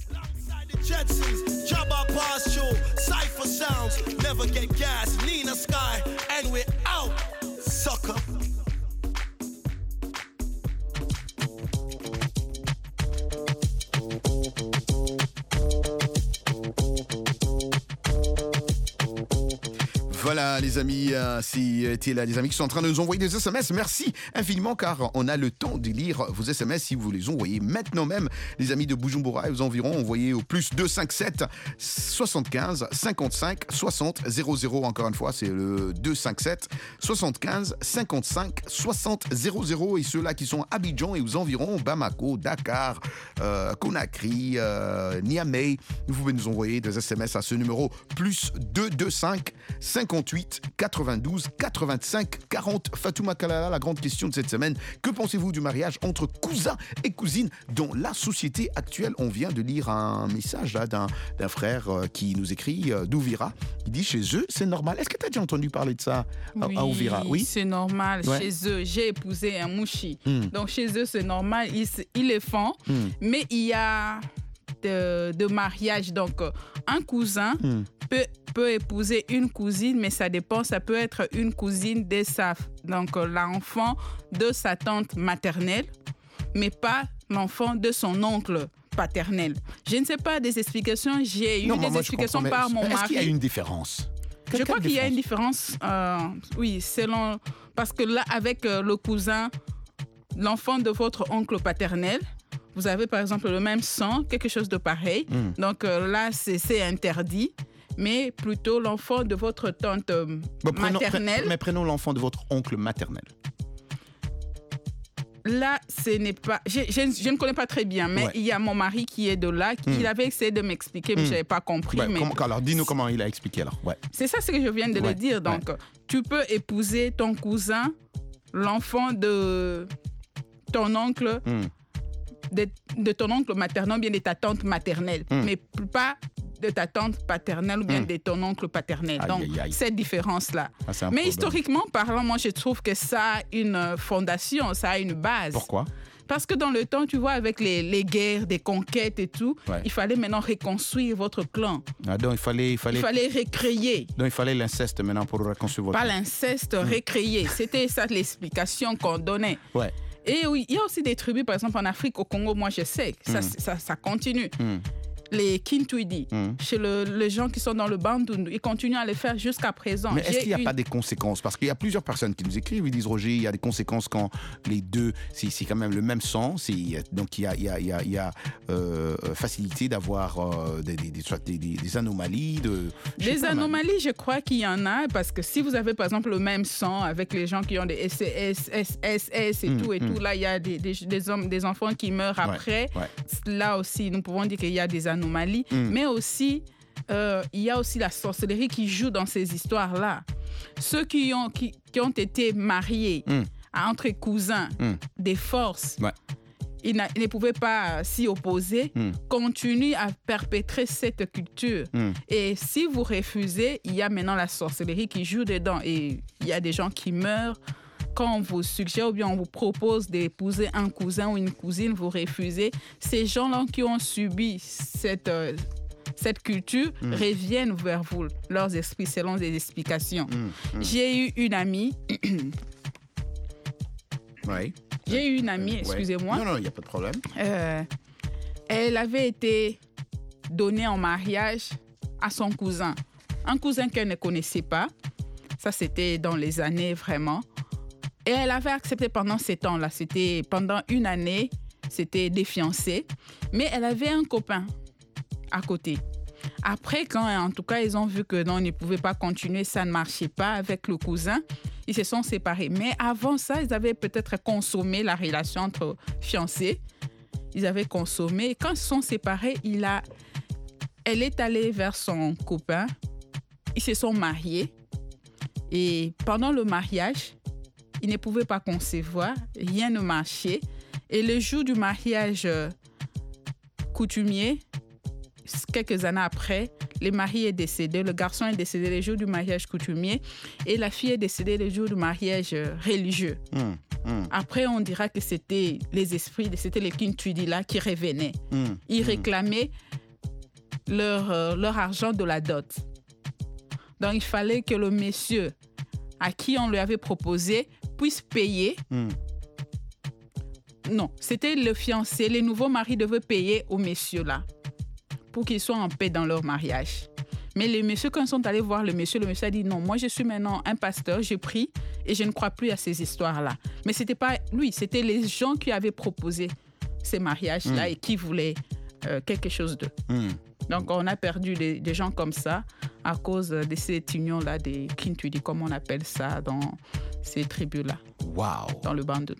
Jetsons, Jabba Pass Show, Cypher Sounds, Never Get Gas, Nina Sky, and we're out, sucker. Voilà les amis, c'était là les amis qui sont en train de nous envoyer des SMS. Merci infiniment car on a le temps de lire vos SMS si vous les envoyez maintenant même. Les amis de Bujumbura et aux environs, envoyez au plus 257 75 55 60 00. Encore une fois, c'est le 257 75 55 60 00. Et ceux-là qui sont à Abidjan et aux environs, Bamako, Dakar, Conakry, Niamey, vous pouvez nous envoyer des SMS à ce numéro plus 225 58 92 85 40. Fatouma Kalala, la grande question de cette semaine. Que pensez-vous du mariage entre cousins et cousines dans la société actuelle? On vient de lire un message là, d'un frère qui nous écrit d'Ouvira. Il dit chez eux, c'est normal. Est-ce que tu as déjà entendu parler de ça à Ouvira? Oui, c'est normal. Ouais. Chez eux, j'ai épousé un mouchi. Donc chez eux, c'est normal. Ils le font. Mais il y a de mariage. Donc un cousin peut épouser une cousine, mais ça dépend. Ça peut être une cousine de l'enfant de sa tante maternelle, mais pas l'enfant de son oncle paternel. Je ne sais pas des explications. J'ai eu des explications par mon mari. Est-ce qu'il y a une différence? Je crois qu'il y a une différence. Oui, selon... Parce que là, avec le cousin, l'enfant de votre oncle paternel, vous avez par exemple le même sang, quelque chose de pareil. Donc là, c'est interdit. Mais plutôt l'enfant de votre tante maternelle. Mais prenons l'enfant de votre oncle maternel. Là, ce n'est pas... Je ne connais pas très bien, mais il y a mon mari qui est de là, qui avait essayé de m'expliquer, mais je n'avais pas compris. Ouais, mais... Alors, dis-nous comment il a expliqué alors. Ouais. C'est ça ce que je viens de le dire. Donc, tu peux épouser ton cousin, l'enfant de ton oncle, de ton oncle maternel, ou bien de ta tante maternelle, mais pas de ta tante paternelle ou bien de ton oncle paternel. Donc, cette différence-là. Mais historiquement parlant, moi, je trouve que ça a une fondation, ça a une base. Pourquoi? Parce que dans le temps, tu vois, avec les guerres, des conquêtes et tout, il fallait maintenant reconstruire votre clan. Ah, donc, il fallait recréer. Donc, il fallait l'inceste maintenant pour reconstruire votre clan. clan. Pas l'inceste, recréer. C'était ça l'explication qu'on donnait. Ouais. Et oui, il y a aussi des tribus, par exemple en Afrique, au Congo, moi je sais, ça continue. les Kintwidi, chez les gens qui sont dans le Bandundu. Ils continuent à les faire jusqu'à présent. Mais est-ce qu'il n'y a pas des conséquences? Parce qu'il y a plusieurs personnes qui nous écrivent, ils disent Roger, il y a des conséquences quand les deux, c'est quand même le même sang. Donc il y a facilité d'avoir des anomalies. Des anomalies, je crois qu'il y en a, parce que si vous avez par exemple le même sang avec les gens qui ont des SCS, SSS et tout, là il y a des enfants qui meurent après. Là aussi, nous pouvons dire qu'il y a des anomalies, mais aussi il y a aussi la sorcellerie qui joue dans ces histoires-là. Ceux qui ont été mariés entre cousins des forces, ils ne pouvaient pas s'y opposer, continuent à perpétrer cette culture. Et si vous refusez, il y a maintenant la sorcellerie qui joue dedans. Et il y a des gens qui meurent. Quand on vous suggère ou bien on vous propose d'épouser un cousin ou une cousine, vous refusez. Ces gens-là qui ont subi cette culture reviennent vers vous, leurs esprits, selon des explications. J'ai eu une amie... J'ai eu une amie, excusez-moi. Non, il n'y a pas de problème. Elle avait été donnée en mariage à son cousin. Un cousin qu'elle ne connaissait pas. Ça, c'était dans les années vraiment. Et elle avait accepté pendant 7 ans-là. C'était pendant une année, c'était des fiancés. Mais elle avait un copain à côté. Après, quand en tout cas, ils ont vu que non, ils ne pouvaient pas continuer, ça ne marchait pas avec le cousin, ils se sont séparés. Mais avant ça, ils avaient peut-être consommé la relation entre fiancés. Ils avaient consommé. Et quand ils se sont séparés, elle est allée vers son copain. Ils se sont mariés. Et pendant le mariage, ils ne pouvaient pas concevoir, rien ne marchait. Et le jour du mariage coutumier, quelques années après, le mari est décédé, le garçon est décédé le jour du mariage coutumier et la fille est décédée le jour du mariage religieux. Après, on dira que c'était les esprits, c'était les Kintwidi là qui revenaient. Ils réclamaient leur argent de la dot. Donc, il fallait que le monsieur à qui on lui avait proposé puisse payer. Non, c'était le fiancé. Les nouveaux maris devaient payer au monsieur là pour qu'ils soient en paix dans leur mariage. Mais les messieurs, quand ils sont allés voir le monsieur a dit non, moi je suis maintenant un pasteur, j'ai pris et je ne crois plus à ces histoires-là. Mais ce n'était pas lui, c'était les gens qui avaient proposé ces mariages-là et qui voulaient quelque chose d'eux. Donc on a perdu des gens comme ça à cause de cette union-là des Kintwidi, comme on appelle ça dans ces tribus-là. Dans le Bandundu.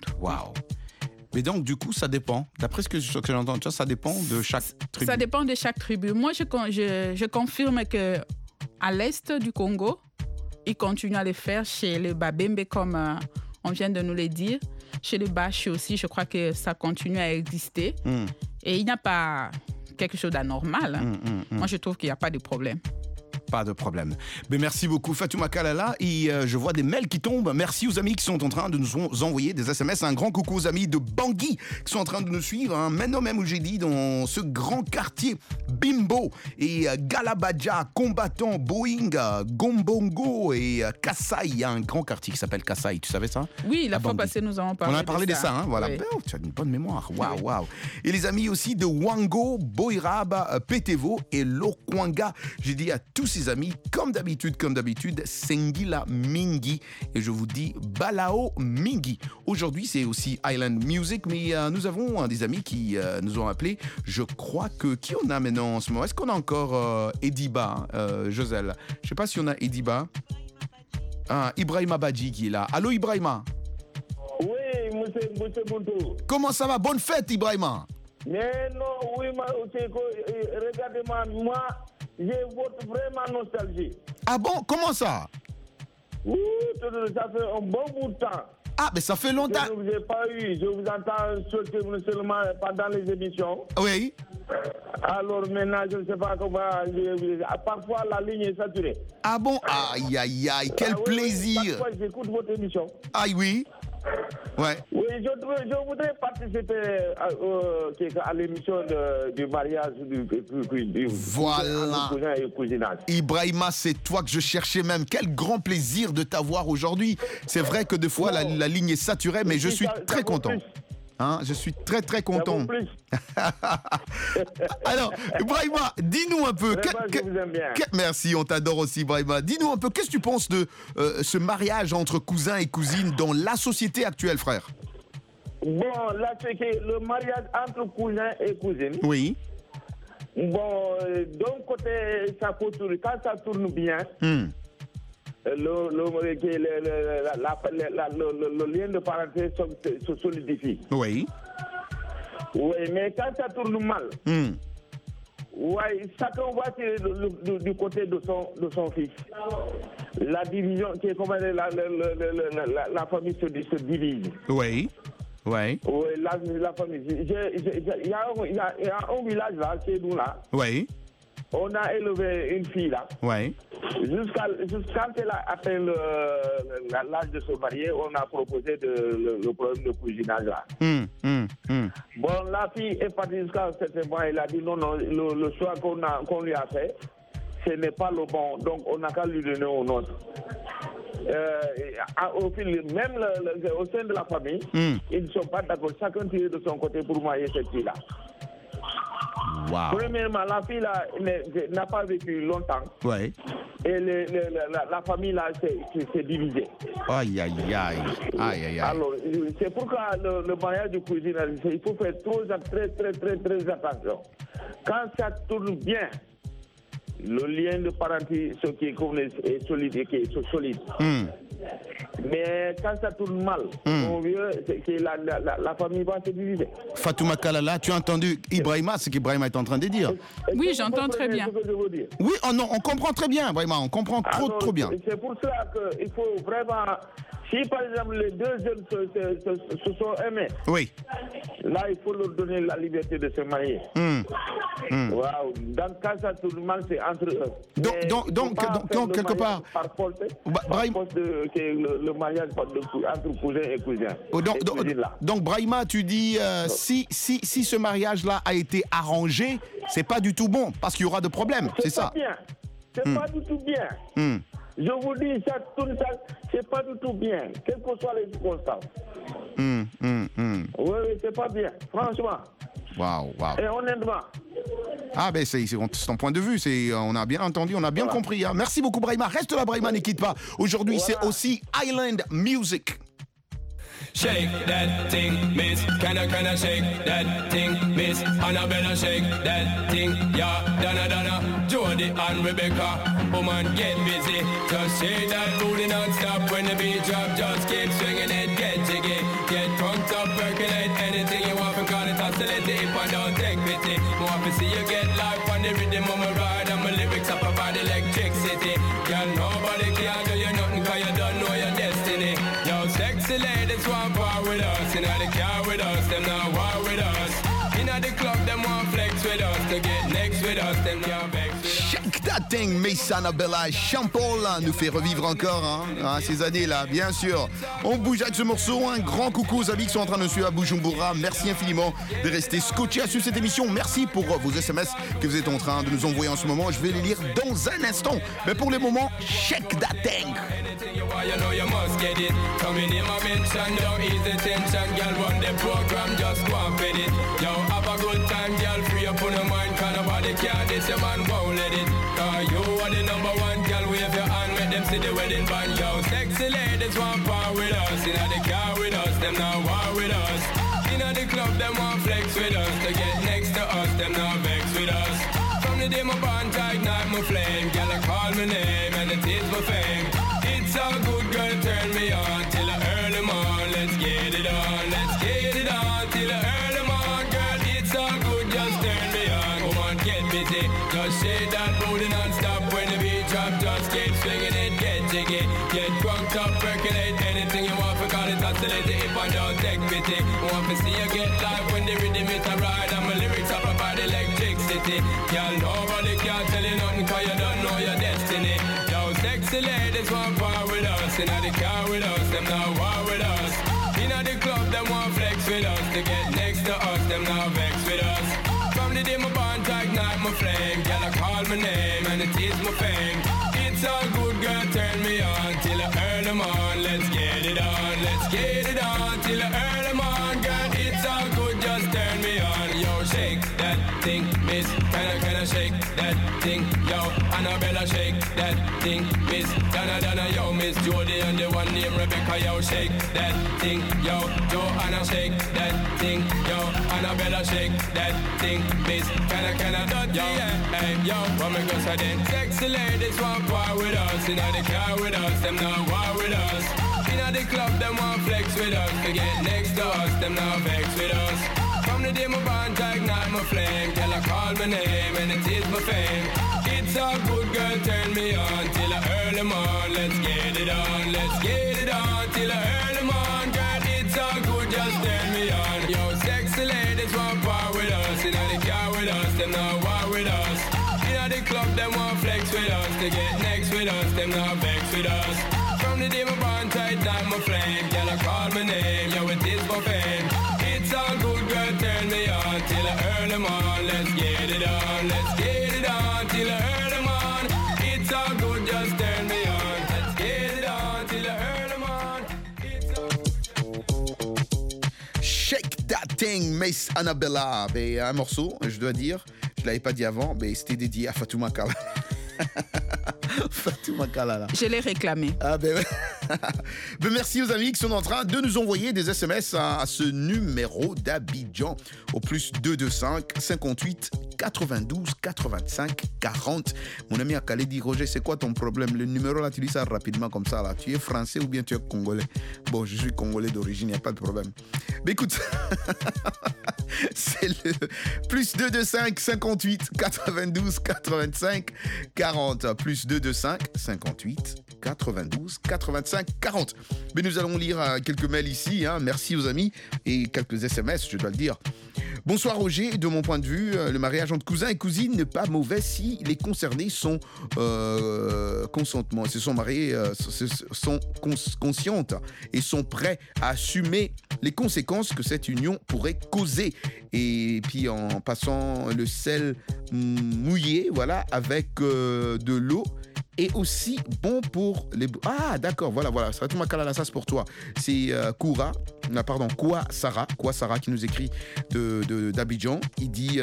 Mais donc, du coup, ça dépend. D'après ce que j'entends, ça dépend de chaque tribu. Ça dépend de chaque tribu. Moi, je confirme qu'à l'est du Congo, ils continuent à le faire chez les Babembe, comme on vient de nous le dire. Chez les Bashi aussi, je crois que ça continue à exister. Et il n'y a pas quelque chose d'anormal. Moi, je trouve qu'il n'y a pas de problème. Pas de problème. Mais merci beaucoup Fatouma Kalala et je vois des mails qui tombent. Merci aux amis qui sont en train de nous envoyer des SMS. Un grand coucou aux amis de Bangui qui sont en train de nous suivre. Maintenant même où j'ai dit dans ce grand quartier Bimbo et Galabadja, Combattant, Boeing, Gombongo et Kassai. Il y a un grand quartier qui s'appelle Kassai. Tu savais ça? Oui, la fois passée nous avons parlé. On a parlé de ça. Voilà. Oui. Oh, tu as une bonne mémoire. Waouh. Et les amis aussi de Wango, Boiraba, Petevo et Lokwanga. J'ai dit à tous ces amis, comme d'habitude, Sengila Mingi. Et je vous dis Balao Mingi. Aujourd'hui, c'est aussi Island Music, mais nous avons des amis qui nous ont appelés. Je crois que... Qui on a maintenant en ce moment? Est-ce qu'on a encore Ediba, Joselle? Je ne sais pas si on a Ediba. Ibrahima Badji qui est là. Allô, Ibrahima? Oui, monsieur Buntou. Comment ça va? Bonne fête, Ibrahima. Mais non, oui, regardez-moi, moi, j'ai votre vraiment nostalgie. Ah bon? Comment ça? Oui, ça fait un bon bout de temps. Ah, mais ça fait longtemps. Je ne vous ai pas eu. Je vous entends seulement pendant les émissions. Oui. Alors maintenant, je ne sais pas comment... Parfois, la ligne est saturée. Ah bon? Aïe, quel plaisir. Oui, parfois, j'écoute votre émission. Ah oui? Ouais. Oui, je voudrais participer à l'émission du mariage du voilà. Cousin et cousinage. Ibrahima, c'est toi que je cherchais même. Quel grand plaisir de t'avoir aujourd'hui. C'est vrai que des fois, la ligne est saturée, mais je suis très content. Hein, je suis très très content. Alors, Brahima, dis-nous un peu. Je vous aime bien. Merci, on t'adore aussi, Brahima. Dis-nous un peu, qu'est-ce que tu penses de ce mariage entre cousins et cousines dans la société actuelle, frère? Bon, là, c'est que le mariage entre cousins et cousines. Oui. Bon, d'un côté, ça peut tourner. Quand ça tourne bien, le lien de parenté se solidifie. Oui. Oui, mais quand ça tourne mal, chacun va tirer du côté de son fils. La division, qui est comme la famille se divise. Oui. Oui. Oui, la famille. Il y a un village là, chez nous là. Oui. On a élevé une fille là. Oui. Jusqu'à quand elle a atteint l'âge de se marier, on a proposé le problème de cousinage là. Bon, la fille est partie jusqu'à un certain moment, elle a dit non, le choix qu'on lui a fait, ce n'est pas le bon, donc on n'a qu'à lui donner au nôtre. Même au sein de la famille, ils ne sont pas d'accord, chacun tire de son côté pour marier cette fille-là. Wow. Premièrement, la fille là n'a pas vécu longtemps. Ouais. Et la famille là s'est divisée. Aïe, aïe, aïe. Aïe, aïe, aïe. Alors, c'est pourquoi le mariage du cousin, il faut faire très attention. Quand ça tourne bien, le lien de parenté, ce qui est solide et qui est solide. Mais quand ça tourne mal, mon vieux, la famille va se diviser. Fatouma Kalala, tu as entendu Ibrahima, ce qu'Ibrahima est en train de dire? Oui, j'entends très bien. Oui, non, on comprend très bien, Ibrahima, on comprend trop bien. C'est pour cela qu'il faut vraiment... Si par exemple les deux jeunes se sont aimés, oui. Là il faut leur donner la liberté de se marier. Wow. Dans cas ça tourne mal, c'est entre eux. Donc quelque part, par force, le mariage entre cousins et cousins. Donc Brahima, tu dis si ce mariage-là a été arrangé, c'est pas du tout bon parce qu'il y aura de problèmes, c'est ça? C'est pas du tout bien. Je vous dis, ça tourne, c'est pas du tout bien, quelles que soient les circonstances. Oui, c'est pas bien, franchement. Wow. Et honnêtement. Ah ben c'est ton point de vue, on a bien entendu, on a bien compris. Hein. Merci beaucoup Brahima, reste là Brahima, ne quitte pas. Aujourd'hui c'est aussi Island Music. Shake that thing, miss. Can I shake that thing, miss? Annabella, shake that thing, yeah. Donna, Jody and Rebecca. Woman, get busy. Just shake that booty non-stop. When the beat drop, just keep swinging it. Get jiggy, get drunk up, percolate. Anything you want, call it oscillate. If I don't take pity, want to see you get life on the rhythm of my ride. And my lyrics up about electricity. Girl, nobody can do you nothing, cause you don't know your destiny. Yo, sexy ladies want part with us. In the car with us, them not war with us. In the club, them want flex with us. To get next with us, them not vex with us. Shake that thing, Miss Annabella Champol nous fait revivre encore ces années-là, bien sûr. On bouge avec ce morceau. Un grand coucou aux amis qui sont en train de nous suivre à Bujumbura. Merci infiniment de rester scotchés à suivre cette émission. Merci pour vos SMS que vous êtes en train de nous envoyer en ce moment. Je vais les lire dans un instant. Mais pour le moment, shake that thing. You know you must get it. Coming in my mention, don't ease the tension. Girl, run the program, just go and fit it. Yo, have a good time, girl, free up on your mind. Cause nobody can this, your man won't let it. Cause you are the number one, girl, wave your hand, make them see the wedding band. Yo, sexy ladies want part with us. In the car with us, them not war with us. In the club, them want flex with us. To get next to us, them not vex with us. From the day my bond, I ignite my flame. Girl, I call my name and it is my fame. It's all good, girl, turn me on till the early morn. Let's get it on, till the early morn. Girl, it's all good, just turn me on. Come on, get busy, just shake that booty non-stop. When the beat drop, just keep swinging it, get jiggy. Get drunk up, percolate, anything you want, for call it oscillate. If I don't take pity, want to see you get live when the rhythm is a ride. And my lyrics up about electricity. Girl, nobody can tell you nothing, cause you don't know your destiny. Yo, sexy ladies want part with us. In the car with us, them not war with us. In the club, them want flex with us. To get next to us, them not vex with us. From the day my bond, I ignite my flame. Girl, I call my name and it is my fame. It's all good, girl, turn me on till the early morn. Let's get it on till the early morn. Girl, it's all that thing, Miss. Can I shake that thing, yo? Annabella, shake that thing, Miss. Donna, yo, Miss Jody and the one named Rebecca, yo, shake that thing, yo. Joanna, shake that thing, yo. Annabella, shake that thing, Miss. Can I, yo, hey, yo, what me go say then? Sexy ladies want war with us, inna the car with us, them not war with us. Inna the club, them want flex with us, to get next to us, them not vex with us. From the day my bond, I ignite my flame, till I call my name and it is my fame. It's a good girl, turn me on till I early morn. Let's get it on, let's get it on till I early morn. Girl, it's all good, just turn me on. Yo, sexy ladies want war with us, inna the car with us, them not war with us. Inna the club, them want flex with us, to get next with us, them not vex with us. From the day my bond, I ignite my flame, girl, I call my name, yo, it is my fame. It's all good, girl, turn me on till I early morn. Let's get it on, let's get it on till I early morn. It's all good, just turn me on. Let's get it on till I early morn. Shake That Thing, Miss Annabella. Ben, un morceau, je dois dire, je ne l'avais pas dit avant, mais c'était dédié à Fatouma Kalala. Fatouma Kalala. Je l'ai réclamé. Ah ben, ben merci aux amis qui sont en train de nous envoyer des SMS à ce numéro d'Abidjan au plus 225 58 92 85 40. Mon ami Akale dit Roger, c'est quoi ton problème? Le numéro là, tu dis ça rapidement comme ça là. Tu es français ou bien tu es congolais? Bon, je suis congolais d'origine, il n'y a pas de problème. Mais écoute, c'est le plus 225 58 92 85 40. Plus 225 58 92 85 40. Mais nous allons lire quelques mails ici, hein. Merci aux amis, et quelques SMS, je dois le dire. Bonsoir Roger, de mon point de vue, le mariage entre cousins et cousines n'est pas mauvais si les concernés sont consentement, se sont mariés, sont conscientes et sont prêts à assumer les conséquences que cette union pourrait causer. Et puis en passant le sel mouillé, voilà, avec de l'eau. Et aussi bon pour les... Ah, d'accord, voilà, ça va tout ma calala, ça c'est pour toi. C'est Koua Sarah qui nous écrit d'Abidjan. Elle dit,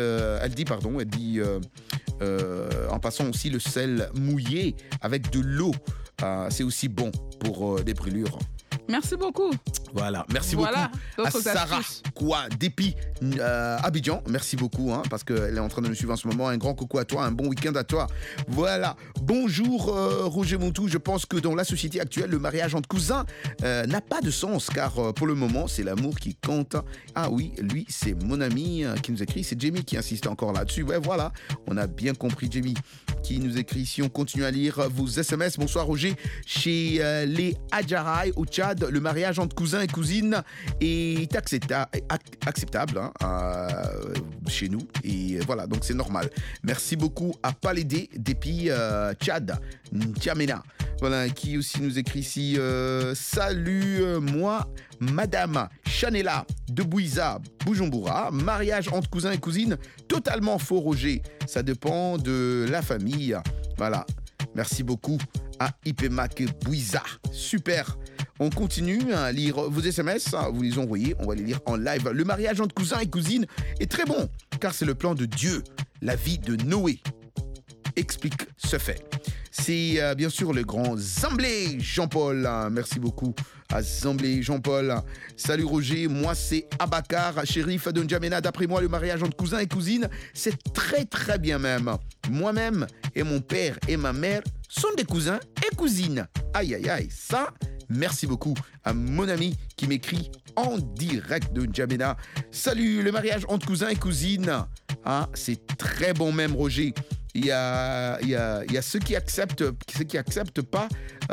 en passant aussi le sel mouillé avec de l'eau, c'est aussi bon pour les brûlures. Merci beaucoup. Voilà, merci beaucoup à Sarah Koua depuis Abidjan. Merci beaucoup, hein, parce qu'elle est en train de nous suivre en ce moment. Un grand coucou à toi, un bon week-end à toi. Voilà, bonjour Roger Montou. Je pense que dans la société actuelle, le mariage entre cousins n'a pas de sens, car pour le moment, c'est l'amour qui compte. Ah oui, lui, c'est mon ami qui nous écrit. C'est Jamie qui insiste encore là-dessus. Ouais, voilà, on a bien compris Jamie qui nous écrit. Si on continue à lire vos SMS, bonsoir Roger. Chez les Adjaraï au Tchad, le mariage entre cousins et cousines est acceptable chez nous. Et voilà, donc c'est normal. Merci beaucoup à Palédé depuis Tchad, N'Djamena. Voilà, qui aussi nous écrit ici. Salut, moi, Madame Chanela de Bouiza, Bujumbura. Mariage entre cousins et cousines, totalement faux Roger. Ça dépend de la famille. Voilà. Merci beaucoup à Ipemak Bouiza. Super. On continue à lire vos SMS, vous les envoyez, on va les lire en live. Le mariage entre cousins et cousines est très bon, car c'est le plan de Dieu. La vie de Noé explique ce fait. C'est bien sûr le grand Zamblé Jean-Paul. Merci beaucoup à Zamblé Jean-Paul. Salut Roger, moi c'est Abakar, shérif de N'Djamena. D'après moi, le mariage entre cousins et cousines, c'est très très bien même. Moi-même et mon père et ma mère sont des cousins et cousines. Aïe aïe aïe, ça... Merci beaucoup à mon ami qui m'écrit en direct de N'Djamena. Salut, le mariage entre cousins et cousines. Ah, c'est très bon même, Roger. Il y a ceux qui acceptent pas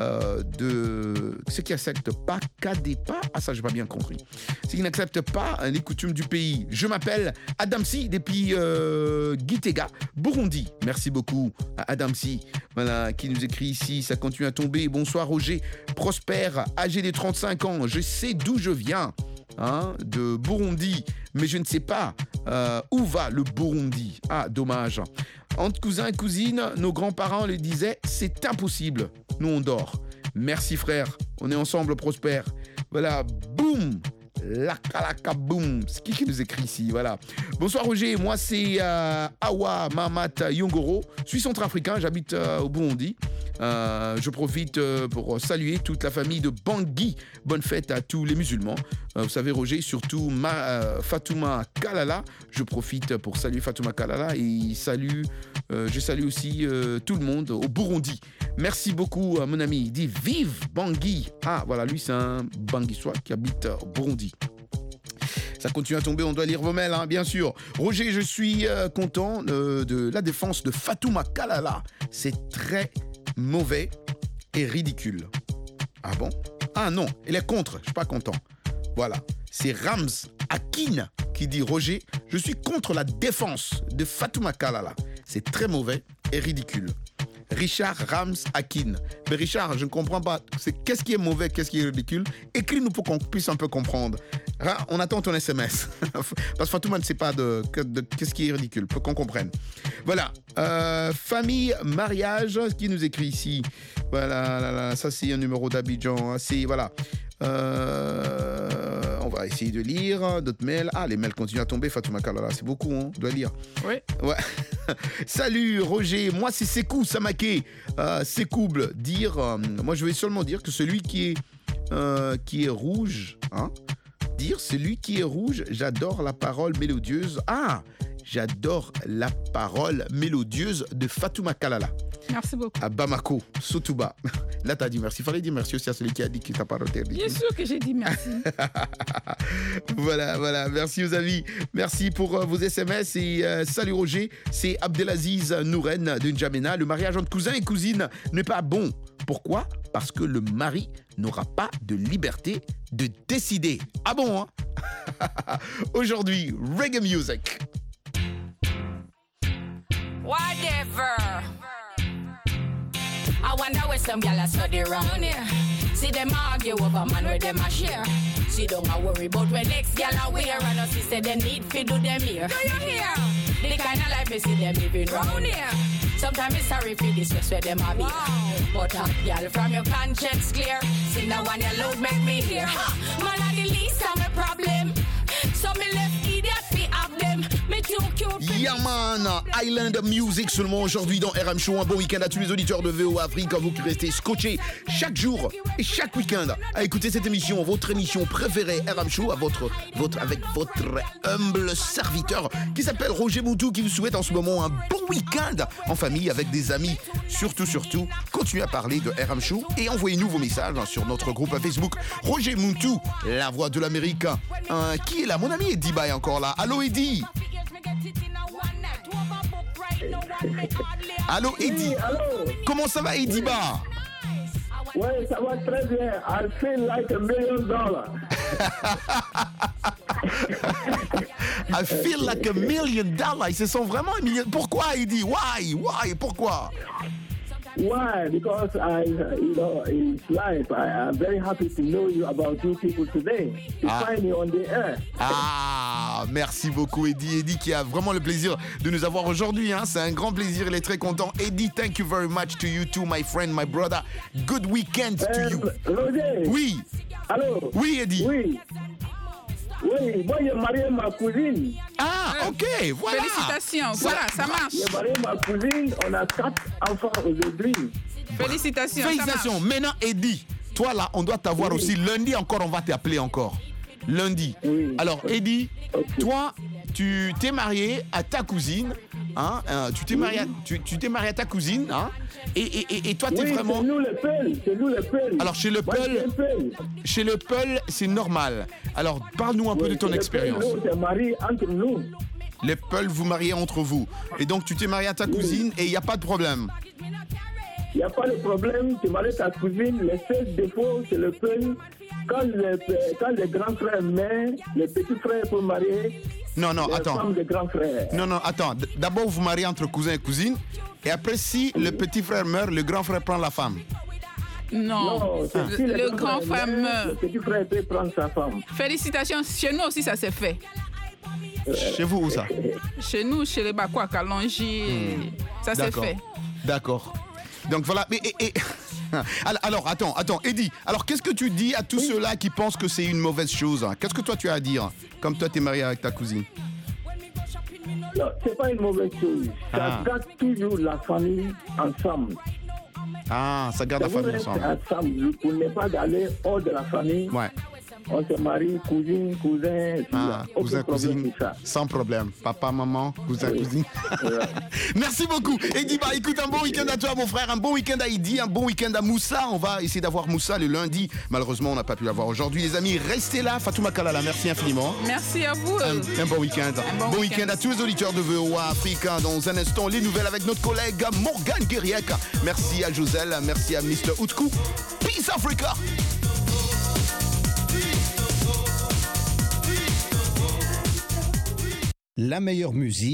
Kadepa. Ah, ça, j'ai pas bien compris. Ceux qui n'acceptent pas les coutumes du pays. Je m'appelle Adamsi depuis Gitega, Burundi. Merci beaucoup à Adamsi, voilà, qui nous écrit ici. Ça continue à tomber. Bonsoir Roger, prospère, âgé de 35 ans. Je sais d'où je viens. De Burundi, mais je ne sais pas où va le Burundi. Ah, dommage. Entre cousins et cousines, nos grands-parents le disaient, c'est impossible. Nous, on dort. Merci frère, on est ensemble, prospère. Voilà, boum, Lakalakaboum. C'est qui nous écrit ici? Voilà. Bonsoir Roger, moi c'est Awa Mahamat Yongoro. Je suis centrafricain, j'habite au Burundi. Je profite pour saluer toute la famille de Bangui. Bonne fête à tous les musulmans. Vous savez Roger, surtout Fatouma Kalala. Je profite pour saluer Fatouma Kalala et je salue aussi tout le monde au Burundi. Merci beaucoup mon ami. Il dit vive Bangui. Ah voilà, lui c'est un Banguissois qui habite au Burundi. Ça continue à tomber, on doit lire vos mails, hein, bien sûr. Roger, je suis content de la défense de Fatouma Kalala. C'est très mauvais et ridicule. Ah bon? Ah non, elle est contre, je suis pas content. Voilà, c'est Rams Akin qui dit Roger, je suis contre la défense de Fatouma Kalala. C'est très mauvais et ridicule. Richard Rams Akin. Mais Richard, je ne comprends pas. Qu'est-ce qui est mauvais, qu'est-ce qui est ridicule? Écris-nous pour qu'on puisse un peu comprendre. On attend ton SMS. Parce que Fatouma ne sait pas de qu'est-ce qui est ridicule, pour qu'on comprenne. Voilà. Famille Mariage, qui nous écrit ici. Voilà, ça c'est un numéro d'Abidjan. Voilà. On va essayer de lire d'autres mails. Ah, les mails continuent à tomber, Fatouma Kalala. C'est beaucoup, hein? On doit lire. Oui. Ouais. Salut Roger, moi c'est Sekou Samake. Sekouble, moi je vais seulement dire que celui qui est rouge, hein? Dire celui qui est rouge, j'adore la parole mélodieuse. Ah, j'adore la parole mélodieuse de Fatouma Kalala. Merci beaucoup. À Bamako, Sotouba. Là, t'as dit merci. Il fallait dire merci aussi à celui qui a dit qu'il t'a pas interdit. Bien sûr que j'ai dit merci. Voilà. Merci aux amis. Merci pour vos SMS. Et salut Roger. C'est Abdelaziz Nouren de N'Djamena. Le mariage entre cousins et cousines n'est pas bon. Pourquoi? Parce que le mari n'aura pas de liberté de décider. Ah bon, hein? Aujourd'hui, reggae music. Whatever. I wonder where some gyal a study round here. See them argue over man where them a share. See don't a worry about when next gyal a wear. And us say they need fi do them here. Do you hear? The kind of life we see them living round here. Sometimes it's sorry for this where them a be. But gyal from your conscience clear. See the one you love make me hear. Man a the least of my problem. So me left idiot fi have them. Me too cute. Yaman, Island Music seulement aujourd'hui dans RM Show. Un bon week-end à tous les auditeurs de VO Afrique. Vous qui restez scotchés chaque jour et chaque week-end à écouter cette émission, votre émission préférée RM Show, avec votre humble serviteur qui s'appelle Roger Moutou, qui vous souhaite en ce moment un bon week-end en famille avec des amis. Surtout, continuez à parler de RM Show et envoyez-nous vos messages sur notre groupe Facebook Roger Moutou, la voix de l'Amérique. Qui est là? Mon ami Eddie Ba est encore là. Allô Eddie? Allô Eddie? Oui, allô? Comment ça va Eddie Ba? Oui, ça va très bien. I feel like $1 million. I feel like $1 million. Ils se sont vraiment $1 million. Pourquoi Eddie? Why? Pourquoi? Why? Because it's life. I'm very happy to know you about you people today. To find you on the air. Merci beaucoup Eddie. Eddie qui a vraiment le plaisir de nous avoir aujourd'hui. Hein. C'est un grand plaisir. Il est très content. Eddie, thank you very much to you too, my friend, my brother. Good weekend to you. Roger. Oui. Allô? Oui, Eddie. Oui, moi j'ai marié ma cousine. Ah, ok, voilà. Félicitations, voilà, ça marche. J'ai marié ma cousine, on a 4 enfants aujourd'hui. Félicitations. Maintenant, Eddie, toi là, on doit t'avoir aussi. Lundi encore, on va t'appeler encore. Lundi. Oui. Alors, Eddie, toi, tu t'es marié à ta cousine. Hein, tu t'es marié à ta cousine. Hein, et toi, t'es vraiment. C'est nous le Peul. Alors, chez le Peul, c'est normal. Alors, parle-nous un peu de ton expérience. On s'est mariés entre nous. Les Peuls, vous mariez entre vous. Et donc, tu t'es marié à ta cousine et il n'y a pas de problème. Il n'y a pas de problème. Tu maries ta cousine. Le seul défaut, c'est le Peul. Quand les grands frères meurent, les petits frères peuvent marier. Non, attends. Femmes des grands frères. Non, attends. D'abord, vous mariez entre cousins et cousines. Et après, si le petit frère meurt, le grand frère prend la femme. Non, si le grand frère meurt. Le petit frère peut prendre sa femme. Félicitations. Chez nous aussi, ça s'est fait. Chez vous, où ça? Chez nous, chez les Bakwa, Kalonji. Ça s'est fait. D'accord. Donc voilà. Alors, attends, Eddie. Alors, qu'est-ce que tu dis à tous ceux-là qui pensent que c'est une mauvaise chose? Qu'est-ce que toi tu as à dire? Comme toi, tu es marié avec ta cousine. Non, c'est pas une mauvaise chose. Ça garde toujours la famille ensemble. Ah, ça garde la famille ensemble. Ensemble, pour ne pas d'aller hors de la famille. Ouais. On se marie, cousine, cousin, cousin, cousine, sans problème. Papa, maman, cousin, cousine. Merci beaucoup. Eddie, écoute, un bon week-end à toi, mon frère. Un bon week-end à Eddie, un bon week-end à Moussa. On va essayer d'avoir Moussa le lundi. Malheureusement, on n'a pas pu l'avoir aujourd'hui. Les amis, restez là. Fatouma Kalala, merci infiniment. Merci à vous. Un bon week-end. Bon week-end à tous les auditeurs de VOA Africa. Dans un instant, les nouvelles avec notre collègue Morgan Guériec. Merci à Joselle. Merci à Mr. Outkou. Peace Africa. La meilleure musique.